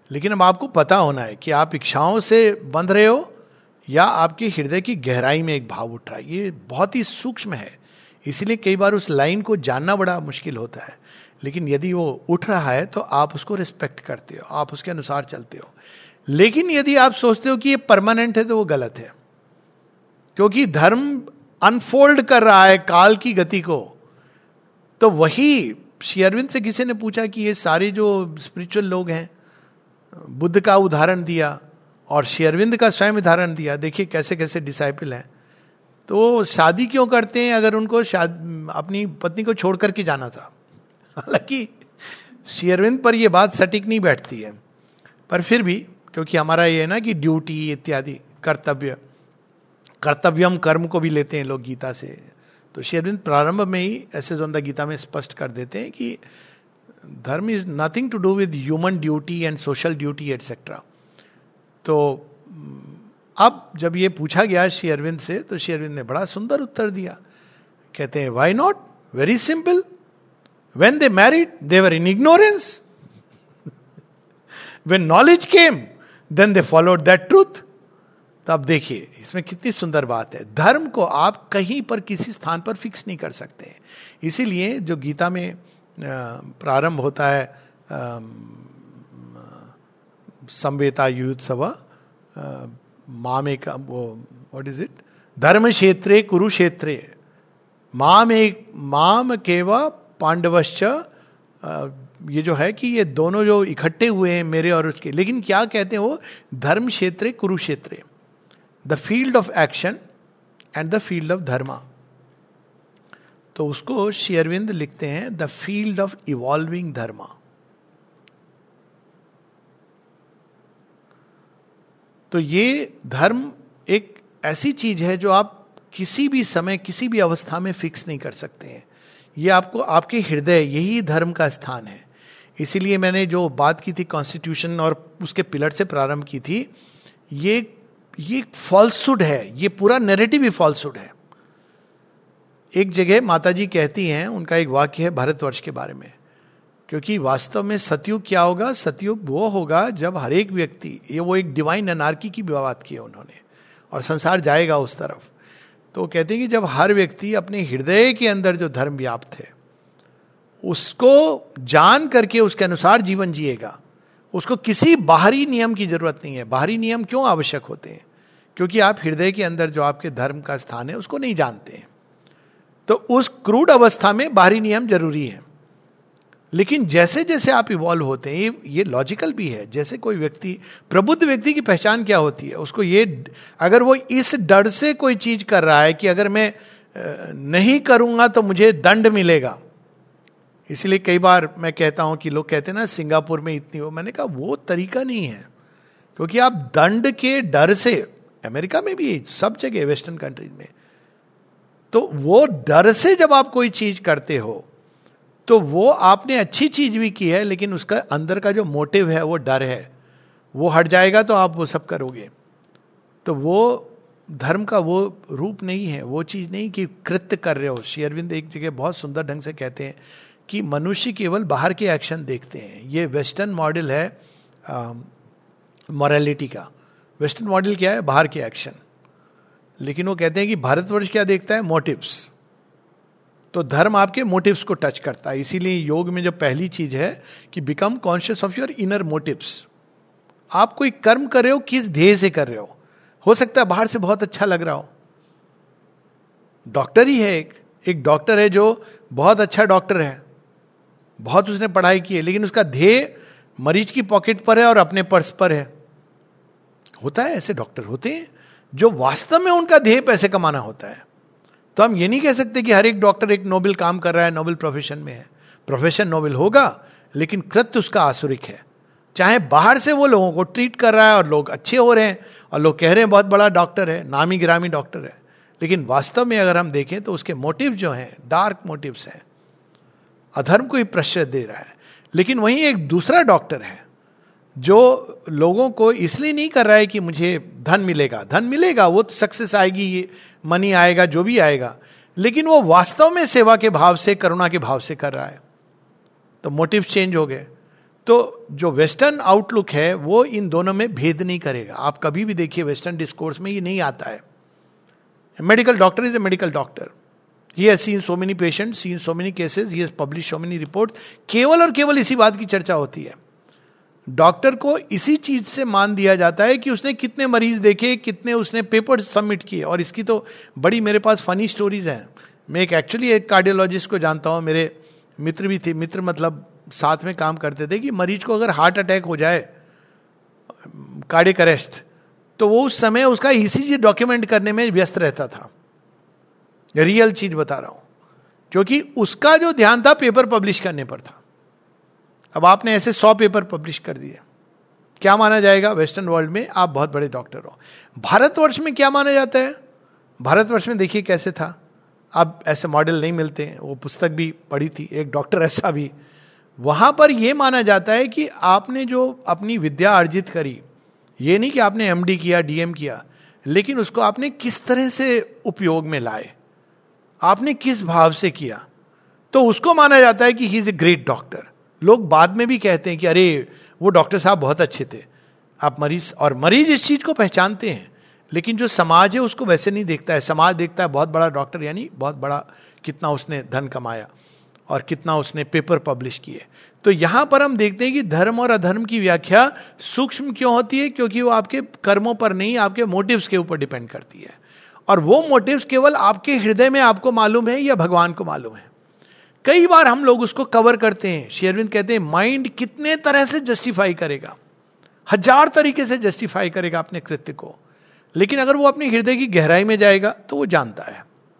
लेकिन अब आपको पता होना है कि आप इच्छाओं से बंध रहे हो या आपके हृदय की गहराई में एक भाव उठ रहा है। ये बहुत ही सूक्ष्म है, इसीलिए कई बार उस लाइन को जानना बड़ा मुश्किल होता है। लेकिन यदि वो उठ रहा है तो आप उसको रिस्पेक्ट करते हो, आप उसके अनुसार चलते हो। लेकिन यदि आप सोचते हो कि ये परमानेंट है तो वो गलत है, क्योंकि धर्म अनफोल्ड कर रहा है काल की गति को। तो वही श्री अरविंद से किसी ने पूछा कि ये सारे जो स्पिरिचुअल लोग हैं, बुद्ध का उदाहरण दिया और श्री अरविंद का स्वयं उदाहरण दिया, देखिए कैसे कैसे डिसाइपल हैं, तो शादी क्यों करते हैं अगर उनको शादी अपनी पत्नी को छोड़ करके जाना था। हालांकि श्री अरविंद पर यह बात सटीक नहीं बैठती है, पर फिर भी क्योंकि हमारा ये है ना कि ड्यूटी इत्यादि, कर्तव्य, कर्तव्यम कर्म को भी लेते हैं लोग गीता से। तो श्री अरविंद प्रारंभ में ही ऐसे जो गीता में स्पष्ट कर देते हैं कि dharma is nothing to do with human duty and social duty etcetera. तो अब जब ये पूछा गया श्री अरविंद से, तो श्री अरविंद ने बड़ा सुंदर उत्तर दिया। कहते हैं why not, very simple, when they married they were in ignorance, when knowledge came then they followed that truth. तो अब देखिए इसमें कितनी सुंदर बात है। धर्म को आप कहीं पर किसी स्थान पर फिक्स नहीं कर सकते हैं। इसीलिए जो गीता में प्रारंभ होता है संवेता युत्सव माम एक, वो व्हाट इज इट, धर्म क्षेत्रे कुरुक्षेत्रे माम एक माम केवा पांडवश्च, ये जो है कि ये दोनों जो इकट्ठे हुए हैं मेरे और उसके, लेकिन क्या कहते हैं वो, धर्म क्षेत्रे कुरुक्षेत्रे, the field of action and the field of dharma. तो उसको श्री अरविंद लिखते हैं the field of evolving dharma. तो ये धर्म एक ऐसी चीज है जो आप किसी भी समय किसी भी अवस्था में फिक्स नहीं कर सकते हैं। ये आपको आपके हृदय, यही धर्म का स्थान है। इसीलिए मैंने जो बात की थी कॉन्स्टिट्यूशन और उसके पिलर से प्रारंभ की थी, ये ये फॉल्सहुड है, ये पूरा नैरेटिव ही फॉल्सहुड है। एक जगह माताजी कहती हैं, उनका एक वाक्य है भारतवर्ष के बारे में, क्योंकि वास्तव में सतयुग क्या होगा, सतयुग वो होगा जब हर एक व्यक्ति, ये वो एक डिवाइन अनार्की की बात की है उन्होंने, और संसार जाएगा उस तरफ। तो कहते हैं कि जब हर व्यक्ति अपने हृदय के अंदर जो धर्म व्याप्त है उसको जान करके उसके अनुसार जीवन जिएगा, उसको किसी बाहरी नियम की जरूरत नहीं है। बाहरी नियम क्यों आवश्यक होते हैं, क्योंकि आप हृदय के अंदर जो आपके धर्म का स्थान है उसको नहीं जानते हैं। तो उस क्रूड अवस्था में बाहरी नियम जरूरी है। लेकिन जैसे जैसे आप इवॉल्व होते हैं, ये ये लॉजिकल भी है। जैसे कोई व्यक्ति, प्रबुद्ध व्यक्ति की पहचान क्या होती है, उसको ये, अगर वो इस डर से कोई चीज कर रहा है कि अगर मैं नहीं करूंगा तो मुझे दंड मिलेगा। इसलिए कई बार मैं कहता हूं कि लोग कहते हैं ना सिंगापुर में इतनी हो, मैंने कहा वो तरीका नहीं है, क्योंकि आप दंड के डर से, अमेरिका में भी सब जगह वेस्टर्न कंट्रीज में, तो वो डर से जब आप कोई चीज करते हो तो वो आपने अच्छी चीज भी की है, लेकिन उसका अंदर का जो मोटिव है वो डर है, वो हट जाएगा तो आप वो सब करोगे। तो वो धर्म का वो रूप नहीं है, वो चीज नहीं कि कृत्य कर रहे हो। श्री अरविंद एक जगह बहुत सुंदर ढंग से कहते हैं कि मनुष्य केवल बाहर के एक्शन देखते हैं। ये वेस्टर्न मॉडल है मॉरलिटी का। वेस्टर्न मॉडल क्या है, बाहर के एक्शन। लेकिन वो कहते हैं कि भारतवर्ष क्या देखता है, मोटिव्स। तो धर्म आपके मोटिव्स को टच करता है। इसीलिए योग में जो पहली चीज है कि become conscious of your inner motives. आप कोई कर्म कर रहे हो, किस ध्येय से कर रहे हो। हो सकता है बाहर से बहुत अच्छा लग रहा हो। डॉक्टर ही है एक एक डॉक्टर है जो बहुत अच्छा डॉक्टर है, बहुत उसने पढ़ाई की है, लेकिन उसका ध्येय मरीज की पॉकेट पर है और अपने पर्स पर है। होता है, ऐसे डॉक्टर होते हैं जो वास्तव में उनका ध्येय पैसे कमाना होता है। तो हम ये नहीं कह सकते कि हर एक डॉक्टर एक नोबेल काम कर रहा है, नोबेल प्रोफेशन में है। प्रोफेशन नोबेल होगा, लेकिन कृत्य उसका आसुरिक है। चाहे बाहर से वो लोगों को ट्रीट कर रहा है और लोग अच्छे हो रहे हैं और लोग कह रहे हैं बहुत बड़ा डॉक्टर है, नामी गिरामी डॉक्टर है, लेकिन वास्तव में अगर हम देखें तो उसके मोटिव जो हैं डार्क मोटिव्स हैं, अधर्म को ही प्रश्रय दे रहा है। लेकिन वहीं एक दूसरा डॉक्टर है जो लोगों को इसलिए नहीं कर रहा है कि मुझे धन मिलेगा, धन मिलेगा, वो सक्सेस आएगी, ये मनी आएगा, जो भी आएगा, लेकिन वो वास्तव में सेवा के भाव से, करुणा के भाव से कर रहा है। तो मोटिव चेंज हो गए। तो जो वेस्टर्न आउटलुक है वो इन दोनों में भेद नहीं करेगा. आप कभी भी देखिए वेस्टर्न डिस्कोर्स में ये नहीं आता है. Medical doctor is a medical doctor. He has seen so many patients, seen so many cases, he has published so many reports. केवल और केवल इसी बात की चर्चा होती है. डॉक्टर को इसी चीज से मान दिया जाता है कि उसने कितने मरीज देखे, कितने उसने पेपर सबमिट किए. और इसकी तो बड़ी मेरे पास फनी स्टोरीज हैं. मैं एक एक्चुअली एक कार्डियोलॉजिस्ट को जानता हूँ, मेरे मित्र भी थे. मित्र मतलब साथ में काम करते थे कि मरीज को अगर हार्ट अटैक हो जाए, कार्डियक अरेस्ट, तो वो उस समय उसका ईसीजी डॉक्यूमेंट करने में व्यस्त रहता था. रियल चीज बता रहा हूं, क्योंकि उसका जो ध्यान था पेपर पब्लिश करने पर था. अब आपने ऐसे सौ पेपर पब्लिश कर दिए, क्या माना जाएगा वेस्टर्न वर्ल्ड में? आप बहुत बड़े डॉक्टर हो. भारतवर्ष में क्या माना जाता है? भारतवर्ष में देखिए कैसे था. अब ऐसे मॉडल नहीं मिलते हैं. वो पुस्तक भी पढ़ी थी, एक डॉक्टर ऐसा भी. वहां पर यह माना जाता है कि आपने जो अपनी विद्या अर्जित करी, ये नहीं कि आपने एमडी किया, डीएम किया, लेकिन उसको आपने किस तरह से उपयोग में लाए, आपने किस भाव से किया, तो उसको माना जाता है कि he is a great doctor. लोग बाद में भी कहते हैं कि अरे वो डॉक्टर साहब बहुत अच्छे थे. आप मरीज, और मरीज इस चीज को पहचानते हैं, लेकिन जो समाज है उसको वैसे नहीं देखता है. समाज देखता है बहुत बड़ा डॉक्टर यानी बहुत बड़ा, कितना उसने धन कमाया और कितना उसने पेपर पब्लिश किए. तो यहां पर हम देखते हैं कि धर्म और अधर्म की व्याख्या सूक्ष्म क्यों होती है? क्योंकि वो आपके कर्मों पर नहीं, आपके मोटिव्स के ऊपर डिपेंड करती है. और वो मोटिव्स केवल आपके हृदय में आपको मालूम है या भगवान को मालूम है. कई बार हम लोग उसको कवर करते हैं. श्री अरविंद कहते हैं माइंड कितने तरह से जस्टिफाई करेगा, हजार तरीके से जस्टिफाई करेगा अपने कृत्य को, लेकिन अगर वो अपने हृदय की गहराई में जाएगा तो वो जानता है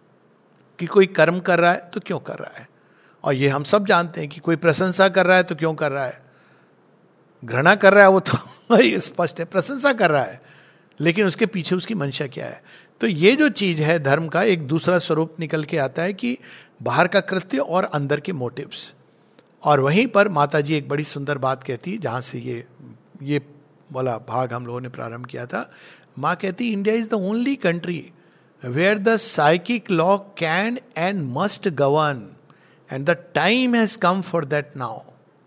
कि कोई कर्म कर रहा है तो क्यों कर रहा है. और ये हम सब जानते हैं कि कोई प्रशंसा कर रहा है तो क्यों कर रहा है. घृणा कर रहा है वो तो स्पष्ट है, प्रशंसा कर रहा है, लेकिन उसके पीछे उसकी मंशा क्या है. तो ये जो चीज है धर्म का एक दूसरा स्वरूप निकल के आता है कि बाहर का कृत्य और अंदर के मोटिव्स. और वहीं पर माता जी एक बड़ी सुंदर बात कहती है, जहां से ये ये वाला भाग हम लोगों ने प्रारंभ किया था. माँ कहती India is the only country where the psychic law can and must govern and the time has come for that now.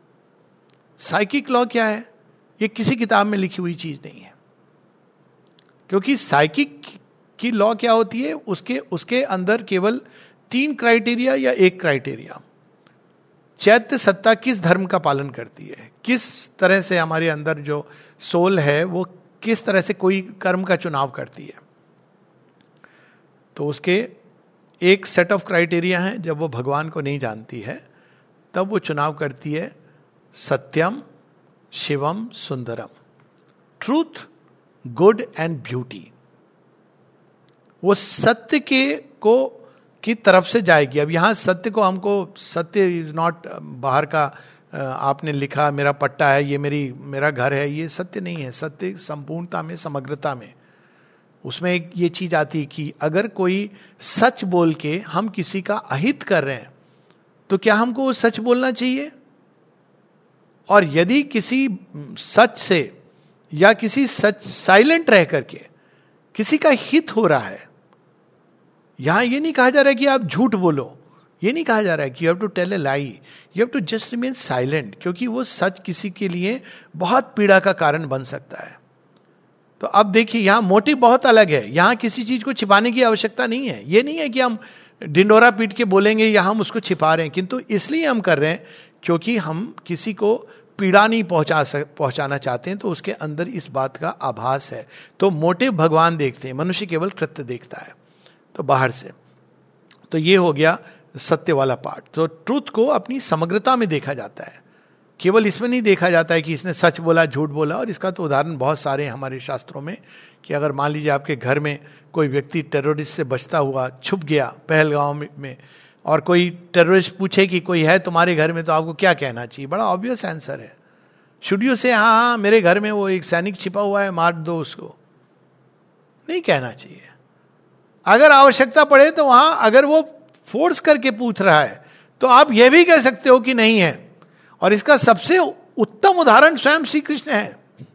Psychic law क्या है? ये किसी किताब में लिखी हुई चीज नहीं है, क्योंकि साइकिक की लॉ क्या होती है, उसके उसके अंदर केवल तीन क्राइटेरिया या एक क्राइटेरिया. चैत्य सत्ता किस धर्म का पालन करती है, किस तरह से हमारे अंदर जो सोल है वो किस तरह से कोई कर्म का चुनाव करती है. तो उसके एक सेट ऑफ क्राइटेरिया हैं. जब वो भगवान को नहीं जानती है तब वो चुनाव करती है सत्यम, शिवम, सुंदरम, ट्रूथ, गुड एंड ब्यूटी. वो सत्य के को की तरफ से जाएगी. अब यहां सत्य को हमको, सत्य इज नॉट बाहर का आपने लिखा मेरा पट्टा है, ये मेरी मेरा घर है, ये सत्य नहीं है. सत्य संपूर्णता में, समग्रता में. उसमें एक ये चीज आती है कि अगर कोई सच बोल के हम किसी का अहित कर रहे हैं तो क्या हमको वो सच बोलना चाहिए? और यदि किसी सच से या किसी सच साइलेंट रह करके किसी का हित हो रहा है, यहां ये नहीं कहा जा रहा है कि आप झूठ बोलो, ये नहीं कहा जा रहा है कि you have to tell a lie, you have to just remain silent, क्योंकि वो सच किसी के लिए बहुत पीड़ा का कारण बन सकता है. तो अब देखिए यहां मोटिव बहुत अलग है. यहां किसी चीज को छिपाने की आवश्यकता नहीं है. ये नहीं है कि हम डिंडोरा पीट के बोलेंगे या हम उसको छिपा रहे हैं, किंतु इसलिए हम कर रहे हैं क्योंकि हम किसी को पीड़ा नहीं पहुंचा पहुंचाना चाहते हैं. तो उसके अंदर इस बात का आभास है. तो मोटिव भगवान देखते हैं, मनुष्य केवल कृत्य देखता है. तो बाहर से, तो ये हो गया सत्य वाला पार्ट. तो ट्रूथ को अपनी समग्रता में देखा जाता है, केवल इसमें नहीं देखा जाता है कि इसने सच बोला, झूठ बोला. और इसका तो उदाहरण बहुत सारे हैं हमारे शास्त्रों में कि अगर मान लीजिए आपके घर में कोई व्यक्ति टेररिस्ट से बचता हुआ छुप गया पहलगांव में, में और कोई टेररिस्ट पूछे कि कोई है तुम्हारे घर में, तो आपको क्या कहना चाहिए? बड़ा ऑब्वियस आंसर है. शुड यू से हाँ हाँ मेरे घर में वो एक सैनिक छिपा हुआ है, मार दो उसको? नहीं कहना चाहिए. अगर आवश्यकता पड़े तो वहां अगर वो फोर्स करके पूछ रहा है तो आप यह भी कह सकते हो कि नहीं है. और इसका सबसे उत्तम उदाहरण स्वयं श्री कृष्ण है.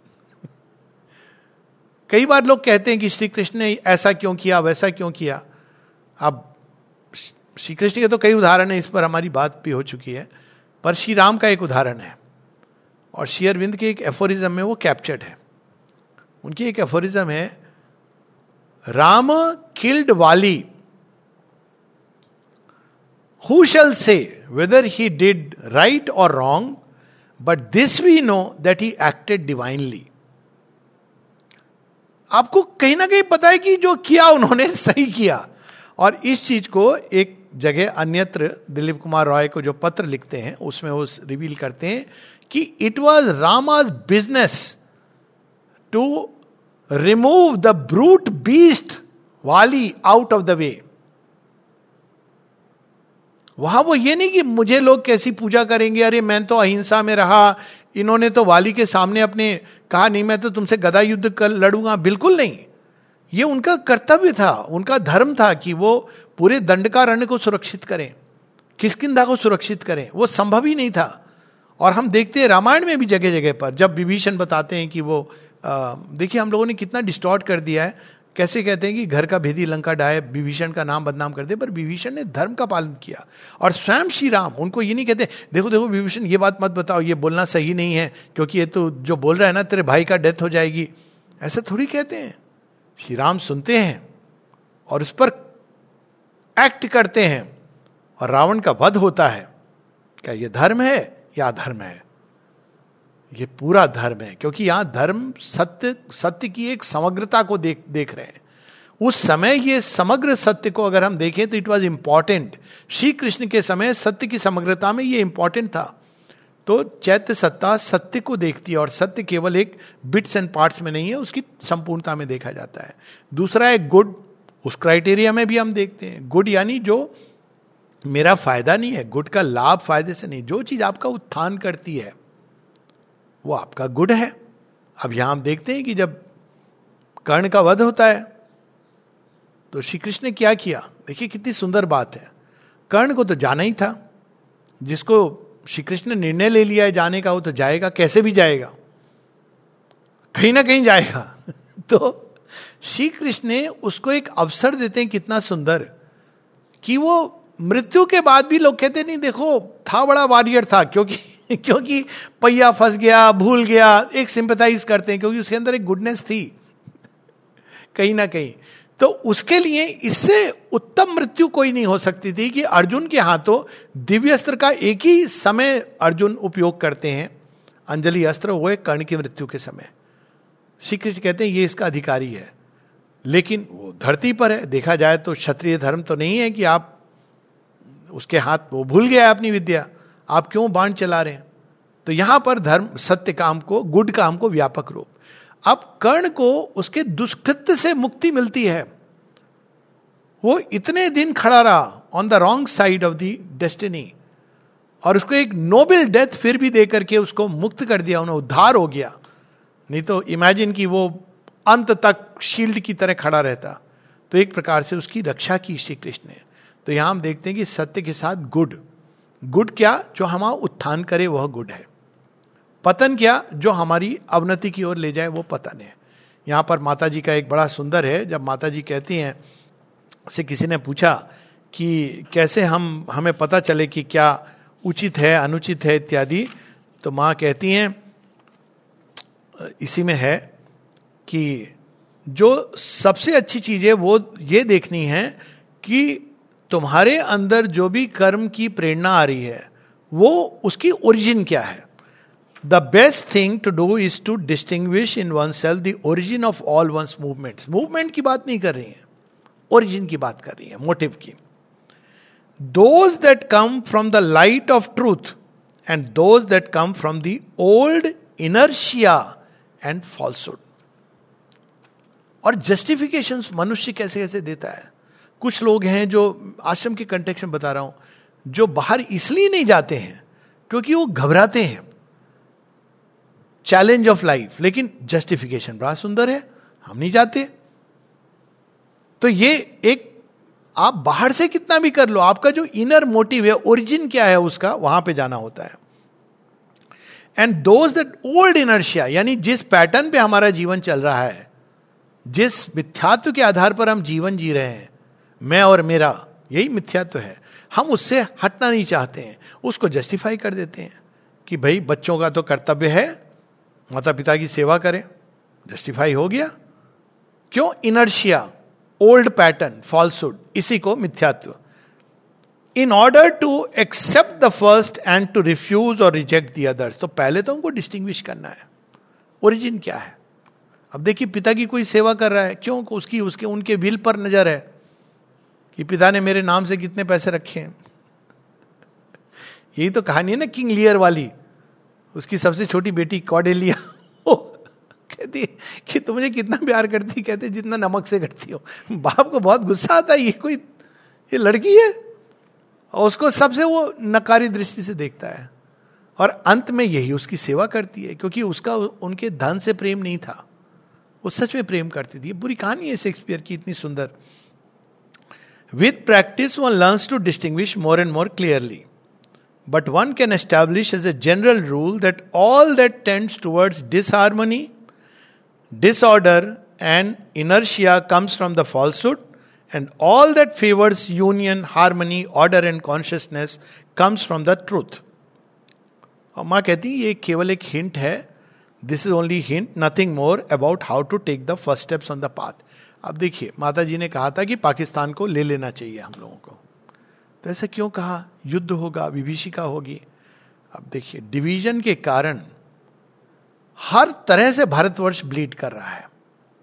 कई बार लोग कहते हैं कि श्री कृष्ण ने ऐसा क्यों किया, वैसा क्यों किया. अब श्री कृष्ण के तो कई उदाहरण हैं, इस पर हमारी बात भी हो चुकी है, पर श्री राम का एक उदाहरण है. और श्री अरविंद के एक एफोरिज्म में वो कैप्चर्ड है. उनकी एक एफोरिज्म है, Rama killed Vali, who shall say whether he did right और wrong, but this we know that he acted divinely. आपको कहीं ना कहीं पता है कि जो किया उन्होंने सही किया. और इस चीज को एक जगह अन्यत्र दिलीप कुमार रॉय को जो पत्र लिखते हैं उसमें वो रिवील करते हैं कि it was Rama's business to remove the brute beast Vali out of the way. वहां वो ये नहीं कि मुझे लोग कैसी पूजा करेंगे, अरे मैं तो अहिंसा में रहा, इन्होंने तो वाली के सामने अपने कहा नहीं मैं तो तुमसे गदा युद्ध कर लड़ूंगा. बिल्कुल नहीं. ये उनका कर्तव्य था, उनका धर्म था कि वो पूरे दंडकारण्य को सुरक्षित करें, किष्किंधा को सुरक्षित करें. वो संभव ही नहीं था. और हम देखते हैं रामायण में भी जगह जगह पर जब विभीषण बताते हैं कि वो देखिए हम लोगों ने कितना डिस्टॉर्ट कर दिया है. कैसे कहते हैं कि घर का भेदी लंका डाय, विभीषण का नाम बदनाम कर दे, पर विभीषण ने धर्म का पालन किया. और स्वयं श्री राम उनको ये नहीं कहते देखो देखो विभीषण ये बात मत बताओ, ये बोलना सही नहीं है क्योंकि ये तो जो बोल रहा है ना तेरे भाई का डेथ हो जाएगी. ऐसा थोड़ी कहते हैं. श्री राम सुनते हैं और उस पर एक्ट करते हैं और रावण का वध होता है. क्या ये धर्म है या अधर्म है? ये पूरा धर्म है, क्योंकि यहां धर्म सत्य सत्य की एक समग्रता को देख देख रहे हैं. उस समय ये समग्र सत्य को अगर हम देखें तो it was important. Shri Krishna के समय सत्य की समग्रता में ये इंपॉर्टेंट था. तो चैत्य सत्ता सत्य को देखती है और सत्य केवल एक बिट्स एंड पार्ट्स में नहीं है, उसकी संपूर्णता में देखा जाता है. दूसरा है गुड. उस क्राइटेरिया में भी हम देखते हैं गुड यानी जो मेरा फायदा नहीं है, गुड का लाभ फायदे से नहीं, जो चीज आपका उत्थान करती है वो आपका गुड है. अब यहां हम देखते हैं कि जब कर्ण का वध होता है तो श्री कृष्ण ने क्या किया. देखिए कितनी सुंदर बात है. कर्ण को तो जाना ही था, जिसको श्री कृष्ण ने निर्णय ले लिया है जाने का वो तो जाएगा, कैसे भी जाएगा, कहीं ना कहीं जाएगा. तो श्री कृष्ण ने उसको एक अवसर देते हैं कितना सुंदर, कि वो मृत्यु के बाद भी लोग कहते नहीं देखो था बड़ा वॉरियर था, क्योंकि क्योंकि पहिया फंस गया, भूल गया, एक सिंपैथाइज करते हैं क्योंकि उसके अंदर एक गुडनेस थी कहीं ना कहीं. तो उसके लिए इससे उत्तम मृत्यु कोई नहीं हो सकती थी कि अर्जुन के हाथों दिव्य अस्त्र का एक ही समय अर्जुन उपयोग करते हैं, अंजलि अस्त्र, वो है कर्ण की मृत्यु के समय. श्री कृष्ण कहते हैं ये इसका अधिकारी है, लेकिन वो धरती पर है. देखा जाए तो क्षत्रिय धर्म तो नहीं है कि आप उसके हाथ, वो भूल गया अपनी विद्या, आप क्यों बाण चला रहे हैं. तो यहां पर धर्म सत्य काम को, गुड काम को व्यापक रूप. अब कर्ण को उसके दुष्कृत्य से मुक्ति मिलती है. वो इतने दिन खड़ा रहा on the wrong side of the destiny और उसको एक नोबल डेथ फिर भी दे करके उसको मुक्त कर दिया, उन्हें उद्धार हो गया. नहीं तो इमेजिन कि वो अंत तक शील्ड की तरह खड़ा रहता. तो एक प्रकार से उसकी रक्षा की श्री कृष्ण ने. तो यहां हम देखते हैं कि सत्य के साथ गुड. गुड क्या? जो हमारा उत्थान करे वह गुड है. पतन क्या? जो हमारी अवनति की ओर ले जाए वो पतन है. यहां पर माता जी का एक बड़ा सुंदर है. जब माता जी कहती हैं, से किसी ने पूछा कि कैसे हम हमें पता चले कि क्या उचित है अनुचित है इत्यादि, तो माँ कहती हैं इसी में है कि जो सबसे अच्छी चीज है वो ये देखनी है कि तुम्हारे अंदर जो भी कर्म की प्रेरणा आ रही है वो उसकी ओरिजिन क्या है. The best thing to do is to distinguish in one self the origin of all one's movements. Movement की बात नहीं कर रही है, ओरिजिन की बात कर रही है, मोटिव की. Those that come from the light of truth and those that come from the old inertia and falsehood. और जस्टिफिकेशन मनुष्य कैसे कैसे देता है. कुछ लोग हैं जो आश्रम के कंटेक्स्ट में बता रहा हूं, जो बाहर इसलिए नहीं जाते हैं क्योंकि वो घबराते हैं, चैलेंज ऑफ लाइफ, लेकिन जस्टिफिकेशन बड़ा सुंदर है, हम नहीं जाते. तो ये एक, आप बाहर से कितना भी कर लो, आपका जो इनर मोटिव है, ओरिजिन क्या है उसका, वहां पे जाना होता है. And those that old inertia, यानी जिस पैटर्न पे हमारा जीवन चल रहा है, जिस मिथ्यात्व के आधार पर हम जीवन जी रहे हैं, मैं और मेरा, यही मिथ्यात्व है, हम उससे हटना नहीं चाहते हैं, उसको जस्टिफाई कर देते हैं कि भाई बच्चों का तो कर्तव्य है माता पिता की सेवा करें, जस्टिफाई हो गया। क्यों? इनर्शिया, ओल्ड पैटर्न, फॉल्सहुड, इसी को मिथ्यात्व। In order to accept the first and to refuse और रिजेक्ट द अदर्स, तो पहले तो हमको डिस्टिंग्विश करना है ओरिजिन क्या है। अब देखिए पिता की कोई सेवा कर रहा है, क्यों? उसकी उसके उनके विल पर नजर है कि पिता ने मेरे नाम से कितने पैसे रखे हैं। यही तो कहानी है ना किंग लियर वाली। उसकी सबसे छोटी बेटी कॉर्डेलिया कहती कि तुम मुझे कितना प्यार करती, कहते जितना नमक से करती हो। बाप को बहुत गुस्सा आता है, ये कोई ये लड़की है, और उसको सबसे वो नकारी दृष्टि से देखता है। और अंत में यही उसकी सेवा करती है, क्योंकि उसका उनके धन से प्रेम नहीं था, वो सच में प्रेम करती थी। बुरी कहानी है शेक्सपियर की, इतनी सुंदर। With practice one learns to distinguish more and more clearly, but one can establish as a general rule that all that tends towards disharmony, disorder and inertia comes from the falsehood, and all that favors union, harmony, order and consciousness comes from the truth. और माँ कहती है ये केवल एक hint है, this is only hint, nothing more about how to take the first steps on the path. अब देखिए माता जी ने कहा था कि पाकिस्तान को ले लेना चाहिए हम लोगों को, तो ऐसा क्यों कहा? युद्ध होगा, विभीषिका होगी। अब देखिए डिवीजन के कारण हर तरह से भारतवर्ष ब्लीड कर रहा है।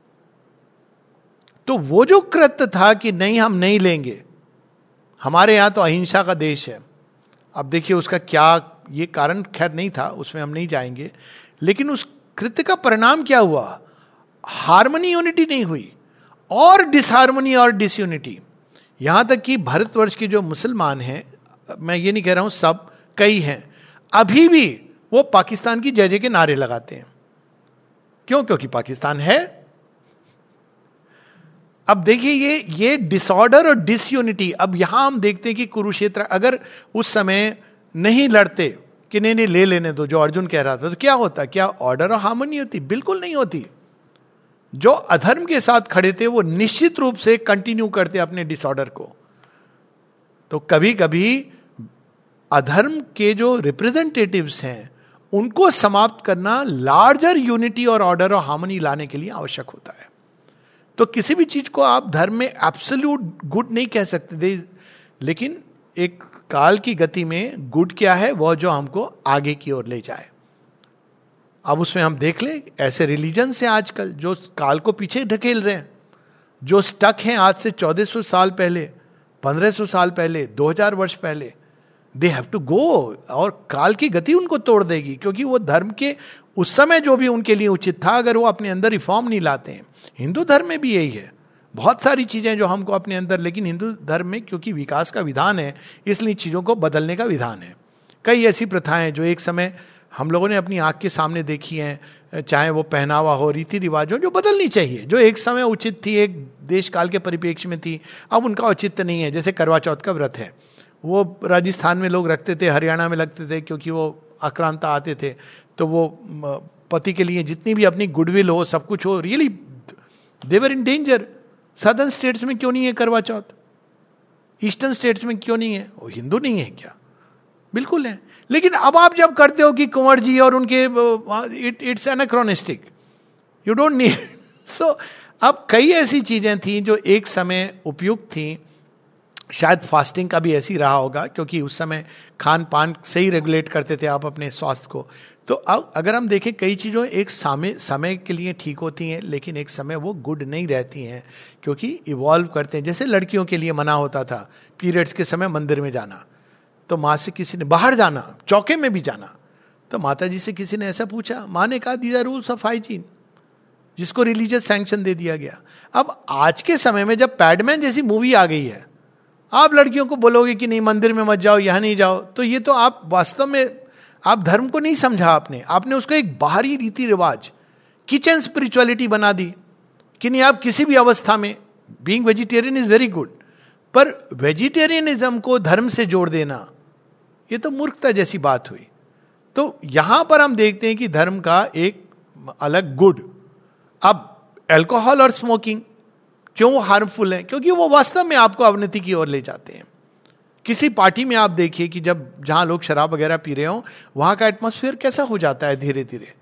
तो वो जो कृत्य था कि नहीं हम नहीं लेंगे, हमारे यहां तो अहिंसा का देश है। अब देखिए उसका क्या ये कारण खैर नहीं था, उसमें हम नहीं जाएंगे, लेकिन उस कृत्य का परिणाम क्या हुआ? हार्मनी, यूनिटी नहीं हुई, और डिसहार्मनी और डिसयूनिटी। यहां तक कि भारतवर्ष के जो मुसलमान हैं, मैं ये नहीं कह रहा हूं सब, कई हैं, अभी भी वो पाकिस्तान की जय जय के नारे लगाते हैं। क्यों? क्योंकि पाकिस्तान है। अब देखिए ये ये डिसऑर्डर और डिसयूनिटी। अब यहां हम देखते हैं कि कुरुक्षेत्र अगर उस समय नहीं लड़ते कि नहीं नहीं ले लेने दो, जो अर्जुन कह रहा था, तो क्या होता? क्या ऑर्डर और हार्मनी होती? बिल्कुल नहीं होती। जो अधर्म के साथ खड़े थे वो निश्चित रूप से कंटिन्यू करते अपने डिसऑर्डर को। तो कभी कभी अधर्म के जो रिप्रेजेंटेटिव्स हैं उनको समाप्त करना लार्जर यूनिटी और ऑर्डर और हार्मनी लाने के लिए आवश्यक होता है। तो किसी भी चीज को आप धर्म में एब्सोल्यूट गुड नहीं कह सकते, लेकिन एक काल की गति में गुड क्या है? वह जो हमको आगे की ओर ले जाए। अब उसमें हम देख लें ऐसे रिलीजन से आजकल जो काल को पीछे ढकेल रहे हैं, जो स्टक हैं आज से चौदह सौ साल पहले, पंद्रह सौ साल पहले, दो हज़ार वर्ष पहले। दे हैव टू गो, और काल की गति उनको तोड़ देगी, क्योंकि वो धर्म के उस समय जो भी उनके लिए उचित था, अगर वो अपने अंदर रिफॉर्म नहीं लाते हैं। हिंदू धर्म में भी यही है, बहुत सारी चीजें जो हमको अपने अंदर, लेकिन हिंदू धर्म में क्योंकि विकास का विधान है इसलिए चीजों को बदलने का विधान है। कई ऐसी प्रथाएं जो एक समय हम लोगों ने अपनी आंख के सामने देखी हैं, चाहे वो पहनावा हो, रीति रिवाज हो, जो बदलनी चाहिए, जो एक समय उचित थी, एक देश काल के परिप्रेक्ष्य में थी, अब उनका औचित्य नहीं है। जैसे करवा चौथ का व्रत है, वो राजस्थान में लोग रखते थे, हरियाणा में लगते थे, क्योंकि वो आक्रांता आते थे, तो वो पति के लिए जितनी भी अपनी गुडविल हो, सब कुछ हो, really they were in danger. Southern states में क्यों नहीं है करवा चौथ? ईस्टर्न स्टेट्स में क्यों नहीं है? वो हिंदू नहीं है क्या? बिल्कुल है। लेकिन अब आप जब करते हो कि कुंवर जी और उनके, it it's anachronistic, you don't need. So अब कई ऐसी चीजें थी जो एक समय उपयुक्त थी। शायद फास्टिंग का भी ऐसी रहा होगा, क्योंकि उस समय खान पान से ही रेगुलेट करते थे आप अपने स्वास्थ्य को। तो अब अगर हम देखें कई चीज़ों एक समय समय के लिए ठीक होती हैं, लेकिन एक समय वो गुड नहीं रहती हैं, क्योंकि इवॉल्व करते हैं। जैसे लड़कियों के लिए मना होता था पीरियड्स के समय मंदिर में जाना, तो माँ से किसी ने बाहर जाना, चौके में भी जाना, तो माता जी से किसी ने ऐसा पूछा, माँ ने कहा these are rules of hygiene, जिसको रिलीजियस सैंक्शन दे दिया गया। अब आज के समय में जब पैडमैन जैसी मूवी आ गई है, आप लड़कियों को बोलोगे कि नहीं मंदिर में मत जाओ, यहां नहीं जाओ, तो ये तो आप वास्तव में आप धर्म को नहीं समझा। आपने आपने उसको एक बाहरी रीति रिवाज, किचन स्पिरिचुअलिटी बना दी कि नहीं आप किसी भी अवस्था में, being vegetarian is very good, पर वेजिटेरियनिज्म को धर्म से जोड़ देना, ये तो मूर्खता जैसी बात हुई। तो यहां पर हम देखते हैं कि धर्म का एक अलग गुड। अब अल्कोहल और स्मोकिंग क्यों हार्मफुल है? क्योंकि वो वास्तव में आपको अवनति की ओर ले जाते हैं। किसी पार्टी में आप देखिए कि जब जहां लोग शराब वगैरह पी रहे हो, वहां का एटमॉस्फेयर कैसा हो जाता है धीरे धीरे.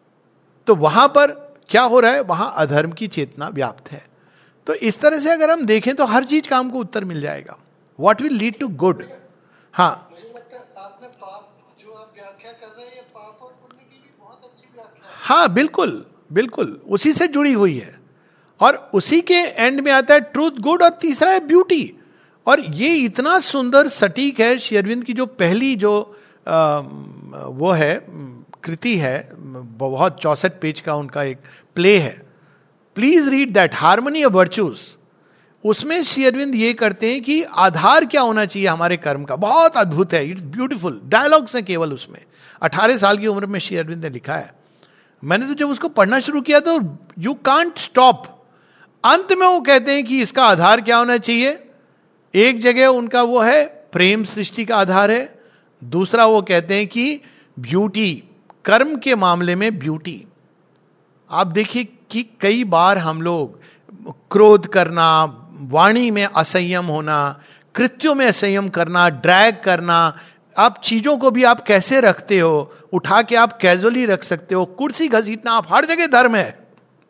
तो वहां पर क्या हो रहा है, वहां अधर्म की चेतना व्याप्त है. तो इस तरह से अगर हम देखें तो हर चीज का हमको उत्तर मिल जाएगा. What will lead to good. हाँ, मुझे लगता है आपने पाप जो आप व्याख्या कर रहे हैं, ये पाप और पुण्य की भी बहुत अच्छी व्याख्या है. हाँ, बिल्कुल बिल्कुल उसी से जुड़ी हुई है. और उसी के एंड में आता है ट्रूथ, गुड, और तीसरा है ब्यूटी. और ये इतना सुंदर सटीक है. श्री अरविंद की जो पहली जो आ, वो है कृति है, बहुत चौसठ पेज का उनका एक प्ले है, please read that, harmony of virtues. उसमें श्री अरविंद ये करते हैं कि आधार क्या होना चाहिए हमारे कर्म का. बहुत अद्भुत है, इट्स ब्यूटीफुल. डायलॉग्स हैं केवल उसमें. अठारह साल की उम्र में श्री अरविंद ने लिखा है. मैंने तो जब उसको पढ़ना शुरू किया तो यू कांट स्टॉप. अंत में वो कहते हैं कि इसका आधार क्या होना चाहिए. एक जगह उनका वो है प्रेम सृष्टि का आधार है. दूसरा वो कहते हैं कि ब्यूटी, कर्म के मामले में ब्यूटी. आप देखिए कि कई बार हम लोग क्रोध करना, वाणी में असंयम होना, कृत्यों में असंयम करना, ड्रैग करना, आप चीजों को भी आप कैसे रखते हो, उठा के आप कैजुअली रख सकते हो, कुर्सी घसीटना, आप हर जगह धर्म है,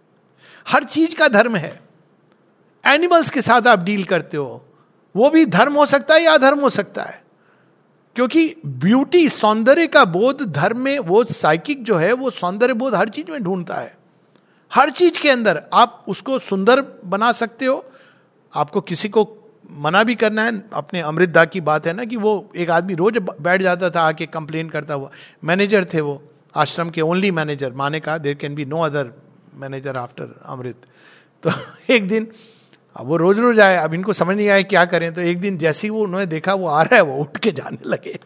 हर चीज का धर्म है. एनिमल्स के साथ आप डील करते हो, वो भी धर्म हो सकता है या अधर्म हो सकता है. क्योंकि ब्यूटी, सौंदर्य का बोध धर्म में, वो साइकिक जो है वो सौंदर्य बोध हर चीज में ढूंढता है. हर चीज के अंदर आप उसको सुंदर बना सकते हो. आपको किसी को मना भी करना है. अपने अमृतदा की बात है ना, कि वो एक आदमी रोज बैठ जाता था आके कंप्लेन करता हुआ. मैनेजर थे वो आश्रम के, ओनली मैनेजर. माँ ने कहा there can be no other manager after Amrit. तो एक दिन, अब वो रोज रोज आए, अब इनको समझ नहीं आया क्या करें. तो एक दिन जैसे ही वो उन्होंने देखा वो आ रहा है, वो उठ के जाने लगे.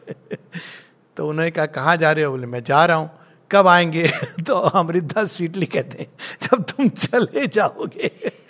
तो उन्होंने कहा कहाँ जा रहे हो. बोले मैं जा रहा हूँ. कब आएंगे. तो अमृतदास स्वीटली कहते हैं जब तुम चले जाओगे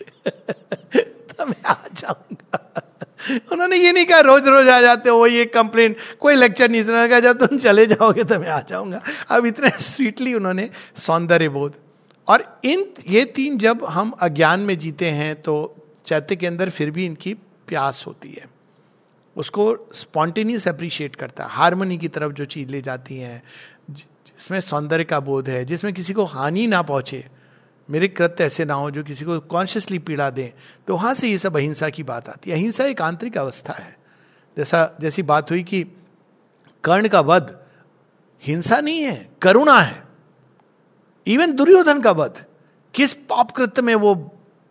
तो मैं आ जाऊंगा. उन्होंने ये नहीं कहा रोज रोज आ जाते हो, वही एक कंप्लेंट, कोई लेक्चर नहीं सुना. कहा जब तुम चले जाओगे तो मैं आ जाऊंगा. अब इतने स्वीटली उन्होंने सौंदर्य बोध. और इन ये तीन जब हम अज्ञान में जीते हैं तो चैत्य के अंदर फिर भी इनकी प्यास होती है, उसको स्पॉन्टेनियस अप्रिशिएट करता है. हार्मनी की तरफ जो चीज ले जाती हैं, जिसमें सौंदर्य का बोध है, जिसमें किसी को हानि ना पहुंचे, मेरे कृत्य ऐसे ना हो जो किसी को कॉन्शियसली पीड़ा दें, तो वहां से ये सब अहिंसा की बात आती है. अहिंसा एक आंतरिक अवस्था है. जैसा जैसी बात हुई कि कर्ण का वध हिंसा नहीं है, करुणा है. इवन दुर्योधन का वध, किस पाप कृत्य में वो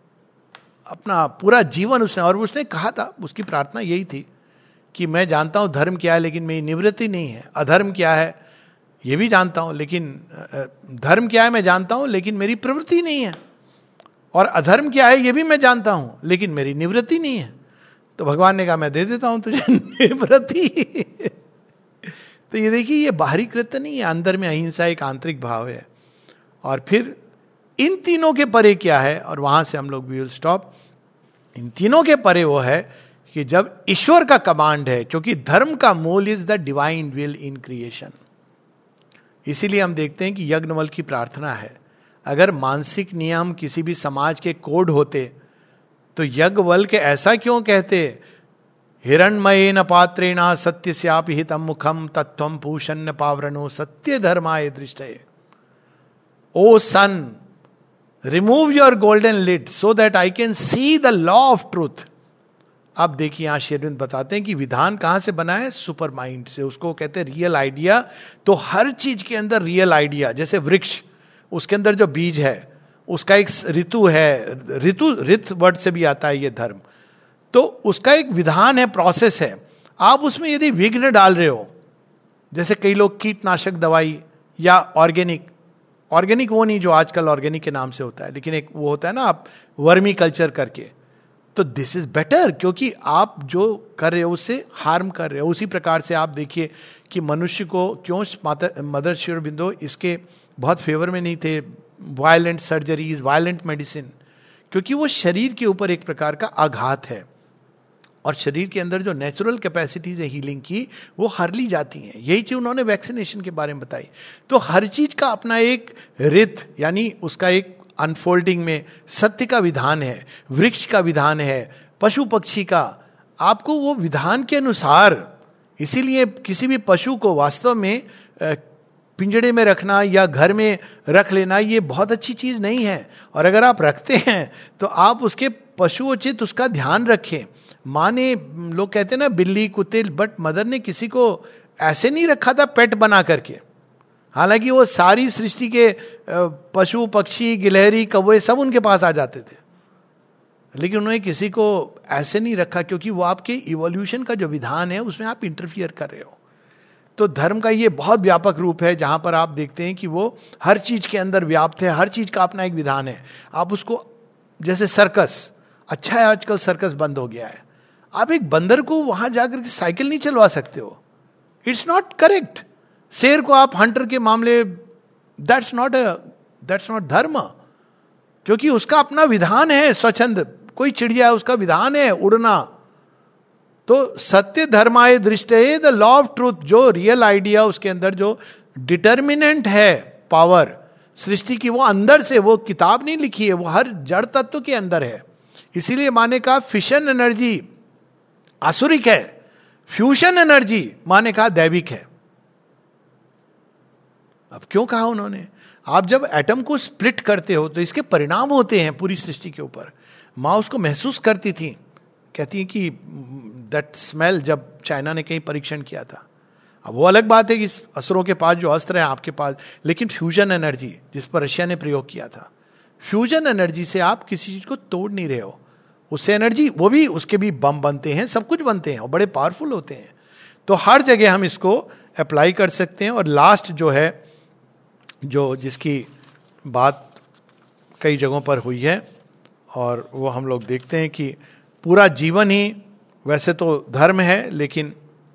अपना पूरा जीवन उसने, और उसने कहा था, उसकी प्रार्थना यही थी कि मैं जानता हूं धर्म क्या है लेकिन मेरी निवृत्ति नहीं है. अधर्म क्या है ये भी जानता हूं, लेकिन धर्म क्या है मैं जानता हूं लेकिन मेरी प्रवृत्ति नहीं है. और अधर्म क्या है ये भी मैं जानता हूं लेकिन मेरी निवृत्ति नहीं है. तो भगवान ने कहा मैं दे देता हूं तुझे निवृत्ति. तो ये देखिए, ये बाहरी कृत्य नहीं है, अंदर में अहिंसा एक आंतरिक भाव है. और फिर इन तीनों के परे क्या है, और वहां से हम लोग वी विल स्टॉप. इन तीनों के परे वो है कि जब ईश्वर का कमांड है, क्योंकि धर्म का मूल is the divine will in creation. इसीलिए हम देखते हैं कि यज्ञवल की प्रार्थना है. अगर मानसिक नियम किसी भी समाज के कोड होते तो यज्ञवल के ऐसा क्यों कहते, हिरण्मये न पात्रेण सत्य स्यापि हितम मुखम तत्वम पूषण पावरणो सत्य धर्माय दृष्टये. O sun, remove your golden lid so that I can see the law of truth. अब देखिए यहां श्री अरविंद बताते हैं कि विधान कहां से बना है, सुपर माइंड से. उसको कहते हैं रियल आइडिया. तो हर चीज के अंदर रियल आइडिया, जैसे वृक्ष, उसके अंदर जो बीज है उसका एक ऋतु है, ऋतु ऋत वर्ड से भी आता है ये धर्म. तो उसका एक विधान है, प्रोसेस है. आप उसमें यदि विघ्न डाल रहे हो, जैसे कई लोग कीटनाशक दवाई या ऑर्गेनिक, ऑर्गेनिक वो नहीं जो आजकल ऑर्गेनिक के नाम से होता है, लेकिन एक वो होता है ना आप वर्मी कल्चर करके, तो दिस इज बेटर, क्योंकि आप जो कर रहे हो उससे हार्म कर रहे हो. उसी प्रकार से आप देखिए कि मनुष्य को क्यों मदर श्री अरबिंदो इसके बहुत फेवर में नहीं थे, वायलेंट सर्जरीज, वायलेंट मेडिसिन, क्योंकि वो शरीर के ऊपर एक प्रकार का आघात है. और शरीर के अंदर जो नेचुरल कैपेसिटीज है हीलिंग की, वो हर ली जाती हैं. यही चीज उन्होंने वैक्सीनेशन के बारे में बताई. तो हर चीज का अपना एक रित, यानी उसका एक अनफोल्डिंग में सत्य का विधान है, वृक्ष का विधान है, पशु पक्षी का, आपको वो विधान के अनुसार, इसीलिए किसी भी पशु को वास्तव में पिंजड़े में रखना या घर में रख लेना ये बहुत अच्छी चीज नहीं है। और अगर आप रखते हैं तो आप उसके पशुओचित उसका ध्यान रखें। माँ ने, लोग कहते हैं ना बिल्ली कुत्ते, बट मदर ने किसी को ऐसे नहीं रखा था पेट बना करके। हालांकि वो सारी सृष्टि के पशु पक्षी गिलहरी कौवे सब उनके पास आ जाते थे, लेकिन उन्होंने किसी को ऐसे नहीं रखा, क्योंकि वो आपके इवोल्यूशन का जो विधान है उसमें आप इंटरफियर कर रहे हो। तो धर्म का ये बहुत व्यापक रूप है, जहां पर आप देखते हैं कि वो हर चीज के अंदर व्याप्त है, हर चीज का अपना एक विधान है। आप उसको, जैसे सर्कस, अच्छा है आजकल सर्कस बंद हो गया है, आप एक बंदर को वहां जाकर के साइकिल नहीं चलवा सकते हो, इट्स नॉट करेक्ट। शेर को आप हंटर के मामले, that's not a that's not dharma, क्योंकि उसका अपना विधान है स्वच्छंद। कोई चिड़िया है, उसका विधान है उड़ना। तो सत्य धर्माय दृष्टि, द लॉ ऑफ ट्रूथ, जो रियल आइडिया उसके अंदर जो डिटर्मिनेंट है पावर सृष्टि की, वो अंदर से, वो किताब नहीं लिखी है, वो हर जड़ तत्व के अंदर है। इसीलिए माने कहा फिशन एनर्जी आसुरिक है, फ्यूशन एनर्जी माने कहा दैविक है। अब क्यों कहा उन्होंने? आप जब एटम को स्प्लिट करते हो तो इसके परिणाम होते हैं पूरी सृष्टि के ऊपर। माँ उसको महसूस करती थी, कहती है कि दैट स्मेल, जब चाइना ने कहीं परीक्षण किया था। अब वो अलग बात है कि असुरों के पास जो अस्त्र है आपके पास, लेकिन फ्यूजन एनर्जी जिस पर रशिया ने प्रयोग किया था, फ्यूजन एनर्जी से आप किसी चीज को तोड़ नहीं रहे हो, उससे एनर्जी, वो भी उसके भी बम बनते हैं, सब कुछ बनते हैं और बड़े पावरफुल होते हैं। तो हर जगह हम इसको अप्लाई कर सकते हैं। और लास्ट जो है, जो जिसकी बात कई जगहों पर हुई है, और वो हम लोग देखते हैं कि पूरा जीवन ही वैसे तो धर्म है, लेकिन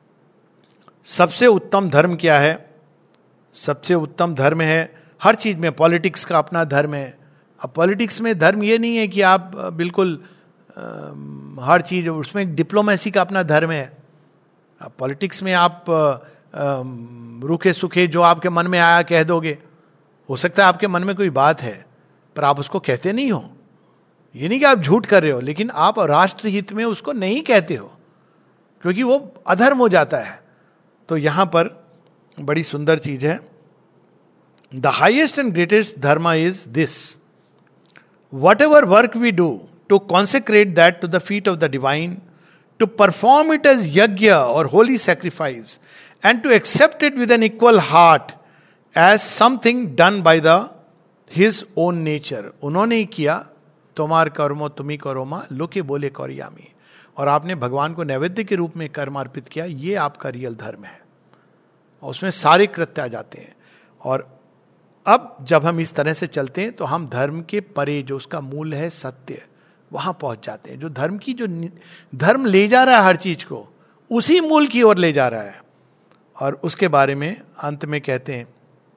सबसे उत्तम धर्म क्या है? सबसे उत्तम धर्म है हर चीज में, पॉलिटिक्स का अपना धर्म है। अब पॉलिटिक्स में धर्म ये नहीं है कि आप बिल्कुल आ, हर चीज, उसमें डिप्लोमेसी का अपना धर्म है। अब पॉलिटिक्स में आप आ, आ, रूखे सूखे जो आपके मन में आया कह दोगे। हो सकता है आपके मन में कोई बात है पर आप उसको कहते नहीं हो, ये नहीं कि आप झूठ कर रहे हो, लेकिन आप राष्ट्र हित में उसको नहीं कहते हो, क्योंकि वो अधर्म हो जाता है। तो यहां पर बड़ी सुंदर चीज है, the highest and greatest dharma is this, whatever work we do to consecrate that to the feet of the divine, to perform it as yajna और holy sacrifice, and to accept it with an equal heart as something done by the his own nature. उन्होंने ही किया, तुम्हार कर्मो तुम्ही करो मां, लोके बोले कौरियामी, और आपने भगवान को नैवेद्य के रूप में कर्म अर्पित किया, ये आपका रियल धर्म है। और उसमें सारे कृत्य आ जाते हैं। और अब जब हम इस तरह से चलते हैं तो हम धर्म के परे, जो उसका मूल है सत्य, वहां पहुंच जाते हैं। जो धर्म की, जो धर्म ले जा रहा है हर चीज को, उसी मूल की ओर ले जा रहा है। और उसके बारे में अंत में कहते हैं,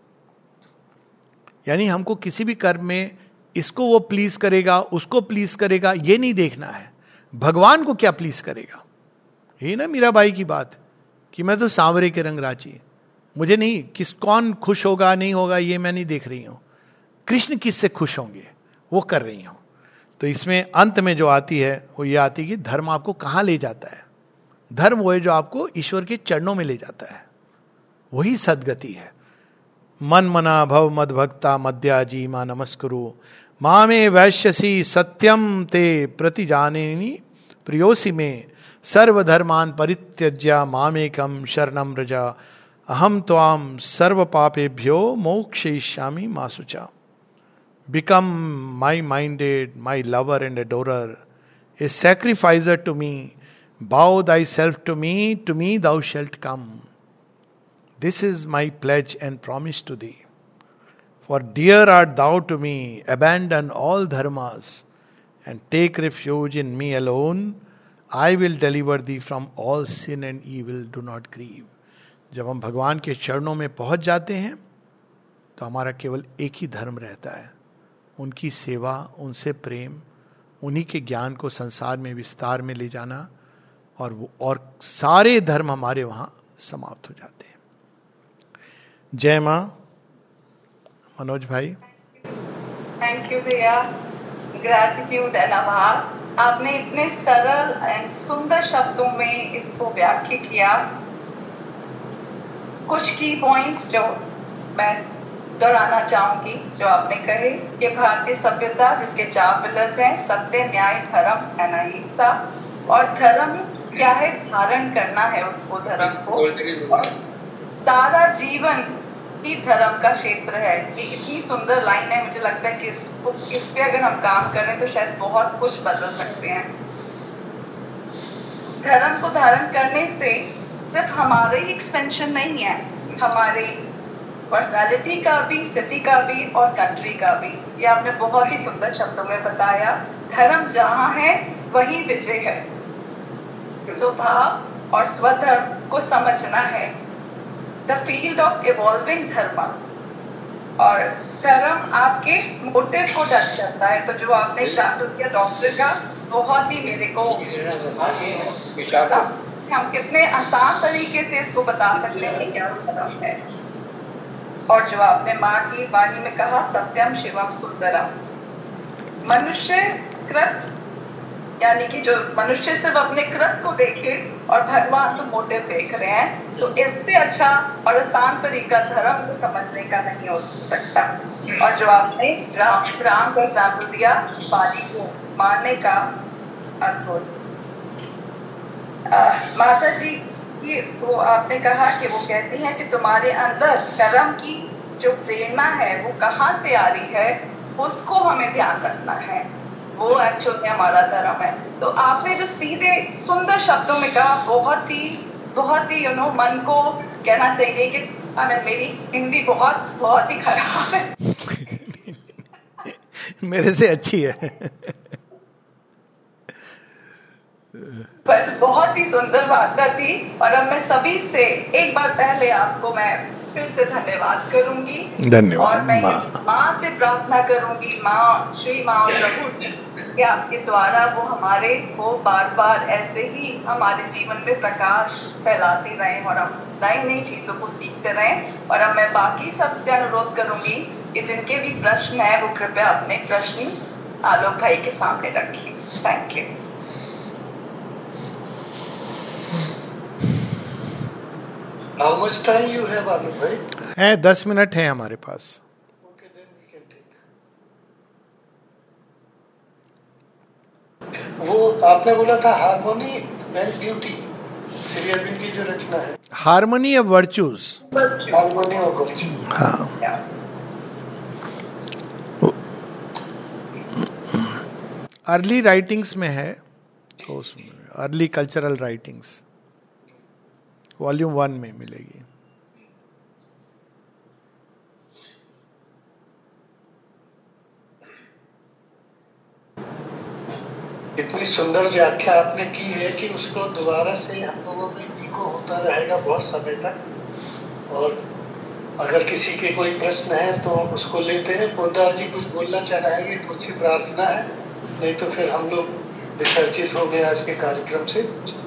यानी हमको किसी भी कर्म में इसको वो प्लीज करेगा, उसको प्लीज करेगा, ये नहीं देखना है, भगवान को क्या प्लीज करेगा। ये ना मीराबाई की बात कि मैं तो सांवरे के रंग राची, मुझे नहीं किस कौन खुश होगा नहीं होगा ये मैं नहीं देख रही हूं, कृष्ण किससे खुश होंगे वो कर रही हूं। तो इसमें अंत में जो आती है वो ये आती है कि धर्म आपको कहां ले जाता है। धर्म वो है जो आपको ईश्वर के चरणों में ले जाता है, वही सदगति है। मन मना भव मद भक्ता मद्याजी मां नमस्कुरु, माँ में वैश्यसी सत्यम ते प्रति जानेनी प्रियोसी में, सर्वधर्मान परित्यज्या मामेकम शरणम रजा, अहम त्वाम सर्व पापेभ्यो मोक्षयिष्यामि मा शुचा। Become my minded, my lover and adorer, a sacrificer to me, bow thy self to me, to me thou shalt come. This is my pledge and promise to thee, for dear art thou to me, abandon all dharmas and take refuge in me alone, I will deliver thee from all sin and evil, do not grieve। जब हम भगवान के चरणों में पहुंच जाते हैं तो हमारा केवल एक ही धर्म रहता है, उनकी सेवा, उनसे प्रेम, उन्हीं के ज्ञान को संसार में विस्तार में ले जाना, और वो और सारे धर्म हमारे वहां समाप्त हो जाते हैं। जय मां। मनोज भाई। थैंक यू भैया, ग्रैटिट्यूड एंड आभार। आपने इतने सरल एंड सुंदर शब्दों में इसको व्याख्या किया। कुछ की पॉइंट्स जो मैं दोहराना चाहूंगी जो आपने कहे कि भारतीय सभ्यता जिसके चार पिलर्स हैं, सत्य, न्याय, धर्म एंड अहिंसा। और धर्म क्या है? धारण करना है उसको, धर्म को। और सारा जीवन ही धर्म का क्षेत्र है। ये इतनी सुंदर लाइन है, मुझे लगता है कि इसको इस पे अगर हम काम करें तो शायद बहुत कुछ बदल सकते हैं। धर्म को धारण करने से सिर्फ हमारे ही एक्सपेंशन नहीं है, हमारे पर्सनालिटी का भी, सिटी का भी और कंट्री का भी। ये आपने बहुत ही सुंदर शब्दों में बताया। धर्म जहाँ है वही विजय है। स्वभाव और स्वधर्म को समझना है। द फील्ड ऑफ इवॉल्विंग धर्म। और धर्म आपके मोटिव को टच करता है। तो जो आपने एग्जाम्पल किया डॉक्टर का, बहुत ही मेरे को हम कितने आसान तरीके से इसको बता सकते हैं कि क्या धर्म है। और जो आपने माँ की वाणी में कहा, सत्यम शिवम सुंदरम। मनुष्य कृत, यानी कि जो मनुष्य सिर्फ अपने कृत को देखे और भगवान तो मोटिव देख रहे हैं, तो इससे अच्छा और आसान तरीका धर्म को समझने का नहीं हो सकता। और जो आपने राम राम का एग्जाम्पल दिया, बाली को मारने का, अद्भुत। माता जी की वो आपने कहा कि वो कहती हैं कि तुम्हारे अंदर कर्म की जो प्रेरणा है वो कहाँ से आ रही है, उसको हमें ध्यान रखना है। वो एक्चुअली हमारा धर्म है। तो आपने जो सीधे सुंदर शब्दों में कहा, बहुत ही बहुत ही यू नो मन को कहना चाहिए कि हमें, मेरी हिंदी बहुत बहुत ही खराब है मेरे से अच्छी है बस बहुत ही सुंदर वार्ता थी। और अब मैं सभी से एक बार पहले आपको मैं फिर से धन्यवाद करूंगी। धन्यवाद। और मैं माँ से प्रार्थना करूंगी, माँ, श्री माँ और प्रभु से, कि आपके द्वारा वो हमारे को बार बार ऐसे ही हमारे जीवन में प्रकाश फैलाते रहें और हम नई नई चीजों को सीखते रहें। और अब मैं बाकी सबसे अनुरोध करूंगी कि जिनके भी प्रश्न है वो कृपया अपने प्रश्न आलोक भाई के सामने रखिए। Thank you. How much time you have, Alok भाई? है दस मिनट है हमारे पास। Okay, then we can take. वो आपने बोला था harmony and beauty, Shri Aurobindo की जो रचना है, harmony of virtues. Harmony of virtue. हाँ, अर्ली राइटिंग्स में है, तो उसमें early cultural writings volume one में मिलेगी। इतनी सुंदर व्याख्या आपने की है कि उसको दोबारा से हम लोगों में इको होता रहेगा बहुत समय तक। और अगर किसी के कोई प्रश्न है तो उसको लेते हैं। पोदार जी कुछ बोलना चाहेंगे तो अच्छी प्रार्थना है, नहीं तो फिर हम लोग विसर्जित हो गए आज के कार्यक्रम से।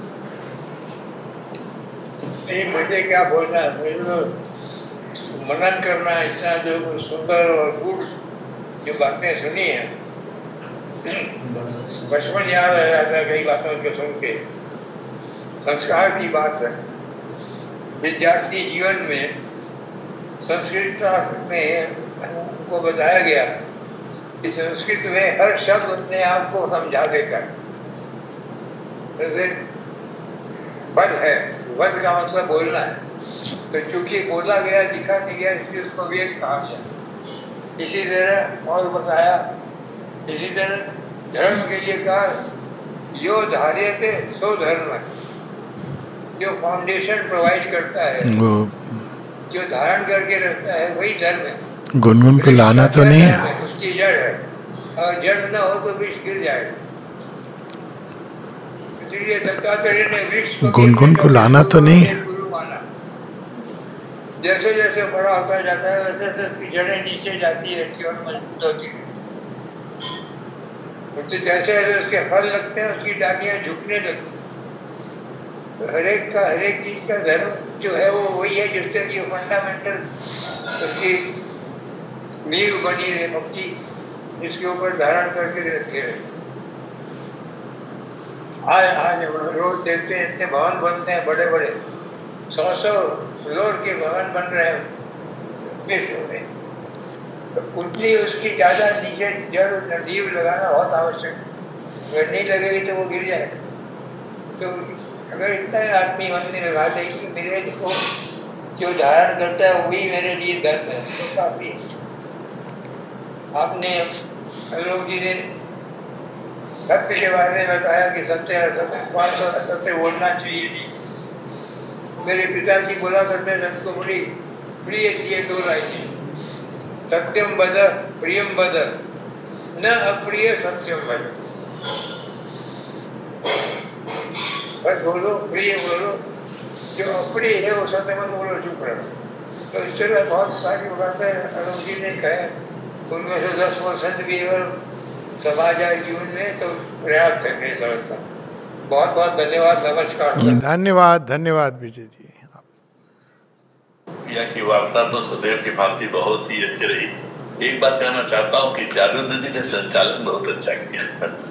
नहीं, मुझे क्या बोलना है, मुझे मनन करना, इतना जो सुंदर और गुड जो बातें सुनी है, बचपन याद आ जाता है कई बातों को सुन के। संस्कार की बात है। विद्यार्थी जीवन में संस्कृत में को बताया गया कि संस्कृत में हर शब्द अपने आप को समझा देगा। जैसे वध है, वध का मतलब बोलना है, तो चूंकि बोला गया, लिखा नहीं गया, इसलिए उसको वेद कहा गया। इसी तरह और बताया, इसी तरह धर्म के लिए कहा, जो धार्यते सो धर्म है, जो फाउंडेशन प्रोवाइड करता है, जो धारण करके रखता है, वही धर्म है। गुनगुन को लाना तो नहीं है, उसकी जड़ है, और जड़ न हो तो वृक्ष गिर जाएगा। इसलिए दत्तात्रेय ने वृक्ष को गुनगुन को लाना तो नहीं है। गुरु माना। जैसे जैसे बड़ा होता जाता है वैसे वैसे उसकी जड़ें नीचे जाती रहती और मजबूत होती है। उससे जैसे जैसे उसके फल लगते हैं उसकी डालियां झुकने लगती हैं। तो हर एक का हर एक चीज का धर्म जो है वो वही है जिससे कि फंडामेंटल उसकी नींव बनी रहे, भक्ति इसके ऊपर धारण करके रखे रहे। आज आज रोज देखते हैं इतने भवन बनते हैं बड़े बड़े, सौ सौ फ्लोर के भवन बन रहे हैं विश्व में, तो उतनी उसकी ज्यादा नीचे जड़ नींव लगाना बहुत आवश्यक है। अगर नहीं लगेगी तो वो गिर जाएगा। तो अगर इतना आदमी मन में लगा दे कि मेरे को जो धारण करता है वही मेरे लिए धर्म है, तो काफी। आपने लोग जी ने सत्य के बारे में बताया कि सत्य सत्य पाँच सौ सत्य बोलना चाहिए नहीं। मेरे पिताजी बोला करते सबको बड़ी प्रिय थी दो लाइनें, सत्यम बद प्रियम बद न अप्रिय सत्यम बद। बस बोलो, प्रिय बोलो, जो अप्रिय है वो सत्य मत बोलो, चुप रहो। तो इस तरह बहुत सारी बातें अरुण जी ने कहे, उनमें से दस परसेंट भी अगर समाज आए जीवन में तो पर्याप्त है मेरी समझता। बहुत बहुत धन्यवाद, नमस्कार। धन्यवाद धन्यवाद विजय जी। की वार्ता तो सदैव की भांति बहुत ही अच्छी रही। एक बात कहना चाहता हूँ कि चारुदत्त जी ने संचालन बहुत अच्छा किया।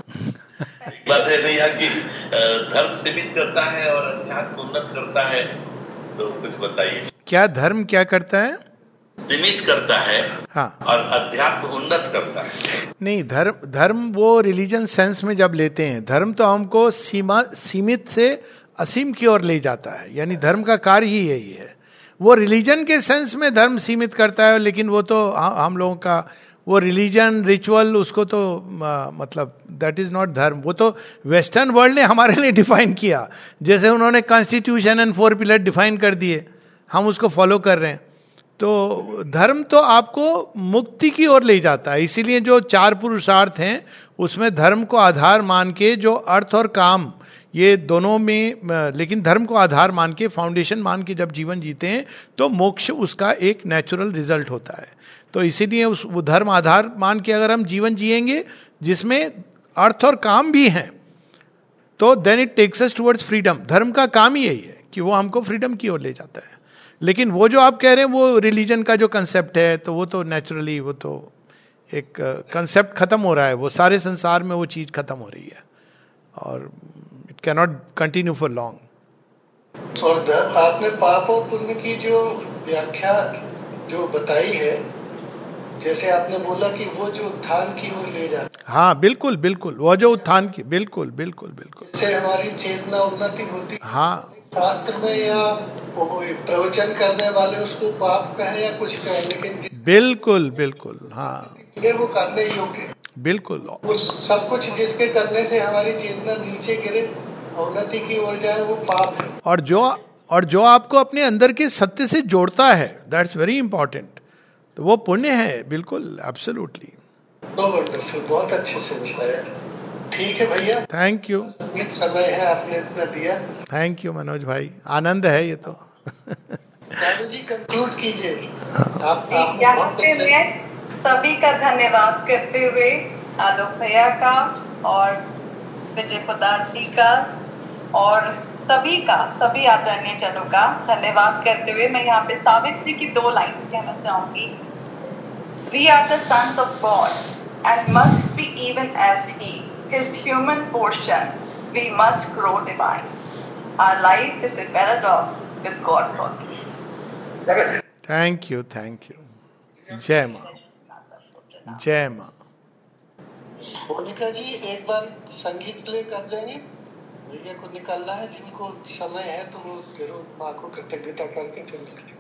एक बात है भैया कि धर्म सीमित करता है और अध्यात्म उन्नत करता है, तो कुछ बताइए। क्या धर्म क्या करता है? सीमित करता है, हाँ, और अध्यात्म उन्नत करता है। नहीं, धर्म धर्म वो रिलीजन सेंस में जब लेते हैं, धर्म तो हमको सीमा सीमित से असीम की ओर ले जाता है, यानी धर्म का कार्य ही यही है। वो रिलीजन के सेंस में धर्म सीमित करता है, लेकिन वो तो हम लोगों का वो रिलीजन रिचुअल, उसको तो आ, मतलब दैट इज नॉट धर्म। वो तो वेस्टर्न वर्ल्ड ने हमारे लिए डिफाइन किया, जैसे उन्होंने constitution and four pillar define कर दिए, हम उसको फॉलो कर रहे हैं। तो धर्म तो आपको मुक्ति की ओर ले जाता है। इसीलिए जो चार पुरुषार्थ हैं उसमें धर्म को आधार मान के, जो अर्थ और काम ये दोनों में, लेकिन धर्म को आधार मान के, फाउंडेशन मान के जब जीवन जीते हैं तो मोक्ष उसका एक नेचुरल रिजल्ट होता है। तो इसीलिए उस वो धर्म आधार मान के अगर हम जीवन जिएंगे जिसमें अर्थ और काम भी हैं, तो then it takes us towards freedom. धर्म का काम ही यही है कि वो हमको फ्रीडम की ओर ले जाता है। लेकिन वो जो आप कह रहे हैं वो रिलीजन का जो कंसेप्ट है, तो वो तो नेचुरली वो तो एक कंसेप्ट खत्म हो रहा है, वो सारे संसार में वो चीज खत्म हो रही है और it can not continue for long. और आपने पाप और पुण्य की जो व्याख्या जो बताई है, जैसे आपने बोला कि वो जो उत्थान की ओर ले जाता, हाँ बिल्कुल बिल्कुल, वो जो उत्थान की, बिल्कुल बिल्कुल बिल्कुल, इससे हमारी चेतना उन्नति होती। हाँ, शास्त्र में या प्रवचन करने वाले उसको पाप कहे या कुछ कहे, लेकिन बिल्कुल बिल्कुल, हाँ वो करने योग्य, बिल्कुल, उस सब कुछ जिसके करने से हमारी चेतना नीचे गिरे, उन्नति की ओर जाए, वो पाप है। और जो और जो आपको अपने अंदर के सत्य से जोड़ता है, दैट्स वेरी इंपॉर्टेंट, तो वो पुण्य है। बिल्कुल, एब्सोल्युटली। तो वंडरफुल, बहुत अच्छे से बताया। ठीक है भैया, थैंक यू। समय है, आपने इतना दिया। थैंक यू मनोज भाई, आनंद है ये तो। राजू जी कंक्लूड कीजिए। आप यहाँ पे मैं सभी का धन्यवाद करते हुए आलोक भैया का और विजय पोदार जी का और सभी का, सभी आदरणीय जनों का धन्यवाद करते हुए मैं यहाँ पे सावित्री की दो लाइन्स कहना चाहूंगी। We are the sons of God and must be even as He. His human portion, we must grow divine. Our life is a paradox with God talking. Thank you, thank you. जय माँ, जय माँ। मोनिका जी एक बार संगीत play कर देंगे, भैया को निकलना है, जिनको समय है तो वो जरूर माँ को कृतज्ञता करके चल